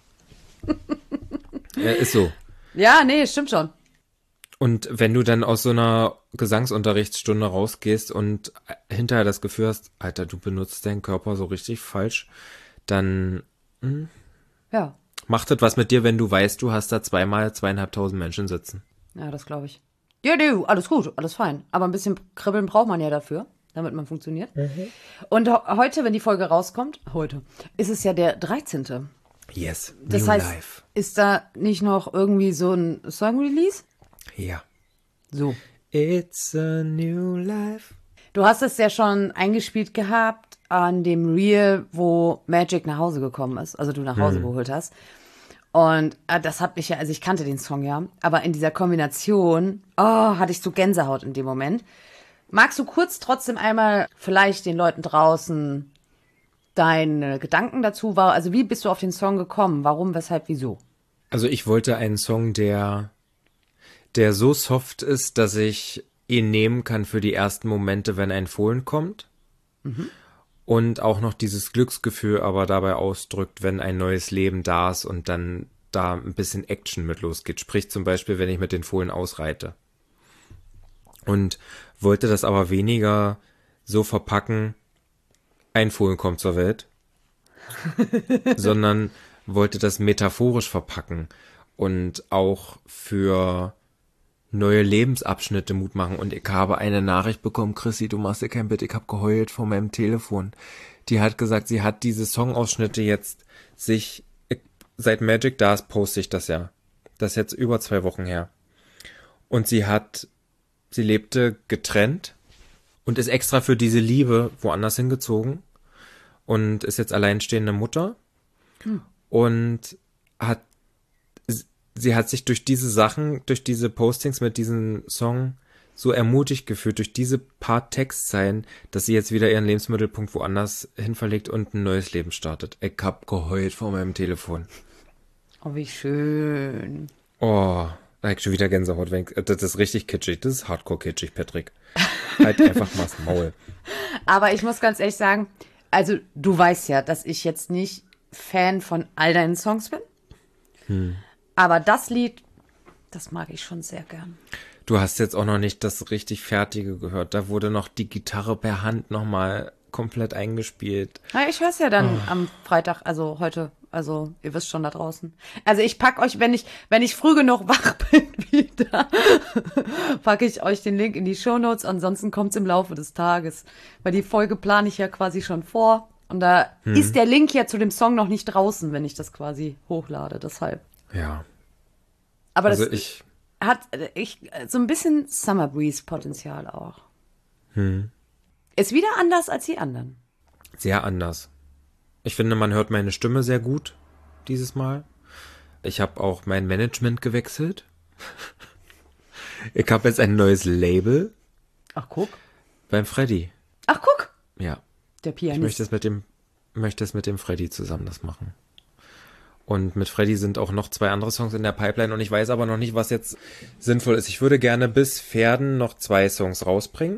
Ja, ist so. Ja, nee, stimmt schon. Und wenn du dann aus so einer Gesangsunterrichtsstunde rausgehst und hinterher das Gefühl hast, Alter, du benutzt deinen Körper so richtig falsch, dann Ja. macht das was mit dir, wenn du weißt, du hast da zweimal 2.500 Menschen sitzen. Ja, das glaube ich. Ja, nee, alles gut, alles fein. Aber ein bisschen Kribbeln braucht man ja dafür, damit man funktioniert. Und heute, wenn die Folge rauskommt, ist es ja der 13. Yes, Das new heißt, life. ist da nicht noch irgendwie so ein Song-Release? Ja. So. It's a new life. Du hast es ja schon eingespielt gehabt an dem Reel, wo Magic nach Hause gekommen ist, also du nach Hause geholt hast. Und das hat mich ja, also ich kannte den Song ja, aber in dieser Kombination, hatte ich so Gänsehaut in dem Moment. Magst du kurz trotzdem einmal vielleicht den Leuten draußen deine Gedanken dazu war? Also wie bist du auf den Song gekommen? Warum, weshalb, wieso? Also ich wollte einen Song, der so soft ist, dass ich ihn nehmen kann für die ersten Momente, wenn ein Fohlen kommt. Und auch noch dieses Glücksgefühl aber dabei ausdrückt, wenn ein neues Leben da ist und dann da ein bisschen Action mit losgeht. Sprich zum Beispiel, wenn ich mit den Fohlen ausreite. Und wollte das aber weniger so verpacken, ein Fohlen kommt zur Welt, sondern wollte das metaphorisch verpacken und auch für neue Lebensabschnitte Mut machen. Und ich habe eine Nachricht bekommen, Chrissy, du machst dir kein Bild, ich habe geheult vor meinem Telefon. Die hat gesagt, sie hat diese Songausschnitte jetzt seit Magic da ist, poste ich das ja. Das ist jetzt über 2 Wochen her. Und sie lebte getrennt und ist extra für diese Liebe woanders hingezogen und ist jetzt alleinstehende Mutter und sie hat sich durch diese Sachen, durch diese Postings mit diesem Song so ermutigt gefühlt, durch diese paar Textzeilen, dass sie jetzt wieder ihren Lebensmittelpunkt woanders hin verlegt und ein neues Leben startet. Ich hab geheult vor meinem Telefon. Oh, wie schön. Oh, da hab ich schon wieder Gänsehaut. Das ist richtig kitschig. Das ist hardcore kitschig, Patrick. Halt einfach mal das Maul. Aber ich muss ganz ehrlich sagen, also du weißt ja, dass ich jetzt nicht Fan von all deinen Songs bin. Aber das Lied, das mag ich schon sehr gern. Du hast jetzt auch noch nicht das richtig Fertige gehört. Da wurde noch die Gitarre per Hand nochmal komplett eingespielt. Na, ich höre es ja dann am Freitag, also heute. Also ihr wisst schon da draußen. Also ich pack euch, wenn ich früh genug wach bin wieder, packe ich euch den Link in die Shownotes. Ansonsten kommt's im Laufe des Tages. Weil die Folge plane ich ja quasi schon vor. Und da ist der Link ja zu dem Song noch nicht draußen, wenn ich das quasi hochlade. Deshalb. Ja. Aber Also das hat so ein bisschen Summer Breeze Potenzial auch. Ist wieder anders als die anderen. Sehr anders. Ich finde, man hört meine Stimme sehr gut dieses Mal. Ich habe auch mein Management gewechselt. Ich habe jetzt ein neues Label. Ach, guck. Beim Freddy. Ach, guck. Ja. Der Pianist. Ich möchte es mit dem Freddy zusammen das machen. Und mit Freddy sind auch noch 2 andere Songs in der Pipeline und ich weiß aber noch nicht, was jetzt sinnvoll ist. Ich würde gerne bis Pferden noch 2 Songs rausbringen.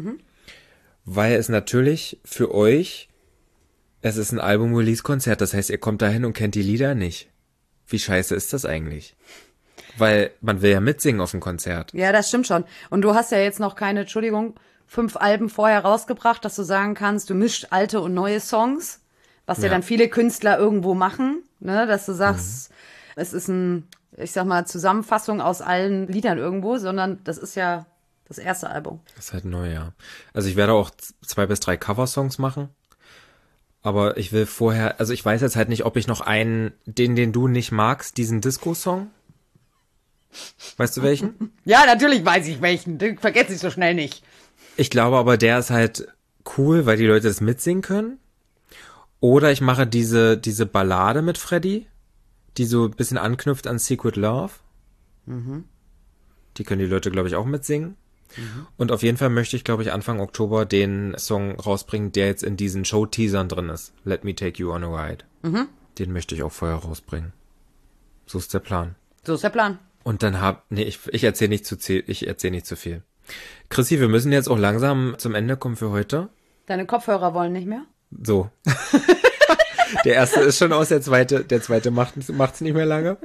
Weil es natürlich für euch, es ist ein Album-Release-Konzert, das heißt, ihr kommt dahin und kennt die Lieder nicht. Wie scheiße ist das eigentlich? Weil man will ja mitsingen auf dem Konzert. Ja, das stimmt schon. Und du hast ja jetzt noch keine, Entschuldigung, 5 Alben vorher rausgebracht, dass du sagen kannst, du mischst alte und neue Songs, was ja dann viele Künstler irgendwo machen, ne, dass du sagst, es ist ich sag mal, Zusammenfassung aus allen Liedern irgendwo, sondern das ist ja das erste Album. Das ist halt neu, ja. Also ich werde auch 2 bis 3 Coversongs machen. Aber ich will vorher, also ich weiß jetzt halt nicht, ob ich noch einen, den du nicht magst, diesen Disco-Song. Weißt du welchen? Ja, natürlich weiß ich welchen. Den vergesse ich so schnell nicht. Ich glaube aber, der ist halt cool, weil die Leute das mitsingen können. Oder ich mache diese Ballade mit Freddy, die so ein bisschen anknüpft an Secret Love. Die können die Leute, glaube ich, auch mitsingen. Und auf jeden Fall möchte ich, glaube ich, Anfang Oktober den Song rausbringen, der jetzt in diesen Show-Teasern drin ist. Let Me Take You on a Ride. Den möchte ich auch vorher rausbringen. So ist der Plan. So ist der Plan. Und dann ich erzähle nicht zu viel. Chrissy, wir müssen jetzt auch langsam zum Ende kommen für heute. Deine Kopfhörer wollen nicht mehr? So. Der erste ist schon aus, der zweite macht's nicht mehr lange.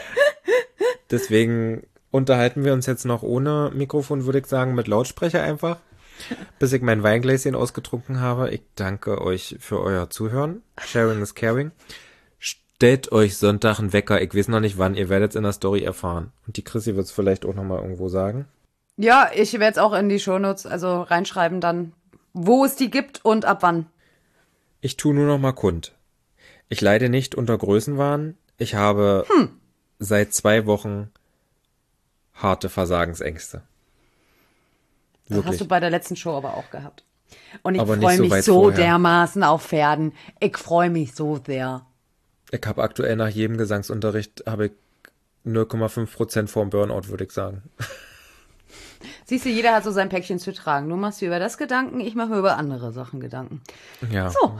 Deswegen unterhalten wir uns jetzt noch ohne Mikrofon, würde ich sagen, mit Lautsprecher einfach, bis ich mein Weingläschen ausgetrunken habe. Ich danke euch für euer Zuhören. Sharing is caring. Stellt euch Sonntag einen Wecker. Ich weiß noch nicht wann. Ihr werdet es in der Story erfahren. Und die Chrissy wird es vielleicht auch nochmal irgendwo sagen. Ja, ich werde es auch in die Shownotes, also reinschreiben dann, wo es die gibt und ab wann. Ich tue nur noch mal kund. Ich leide nicht unter Größenwahn. Ich habe seit 2 Wochen harte Versagensängste. Das hast du bei der letzten Show aber auch gehabt. Und ich Aber nicht freue so mich weit so vorher. dermaßen auf Pferden. Ich freue mich so sehr. Ich habe aktuell nach jedem Gesangsunterricht habe ich 0,5% vorm Burnout, würde ich sagen. Siehst du, jeder hat so sein Päckchen zu tragen. Du machst dir über das Gedanken, ich mache mir über andere Sachen Gedanken. Ja. So.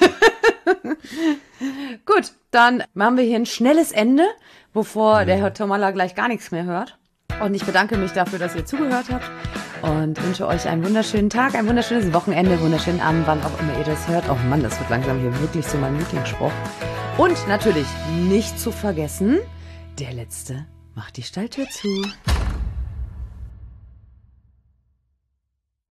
Gut, dann machen wir hier ein schnelles Ende, bevor der Herr Tomalla gleich gar nichts mehr hört. Und ich bedanke mich dafür, dass ihr zugehört habt und wünsche euch einen wunderschönen Tag, ein wunderschönes Wochenende, wunderschönen Abend, wann auch immer ihr das hört. Oh Mann, das wird langsam hier wirklich zu meinem Lieblingsspruch. Und natürlich nicht zu vergessen, der Letzte macht die Stalltür zu.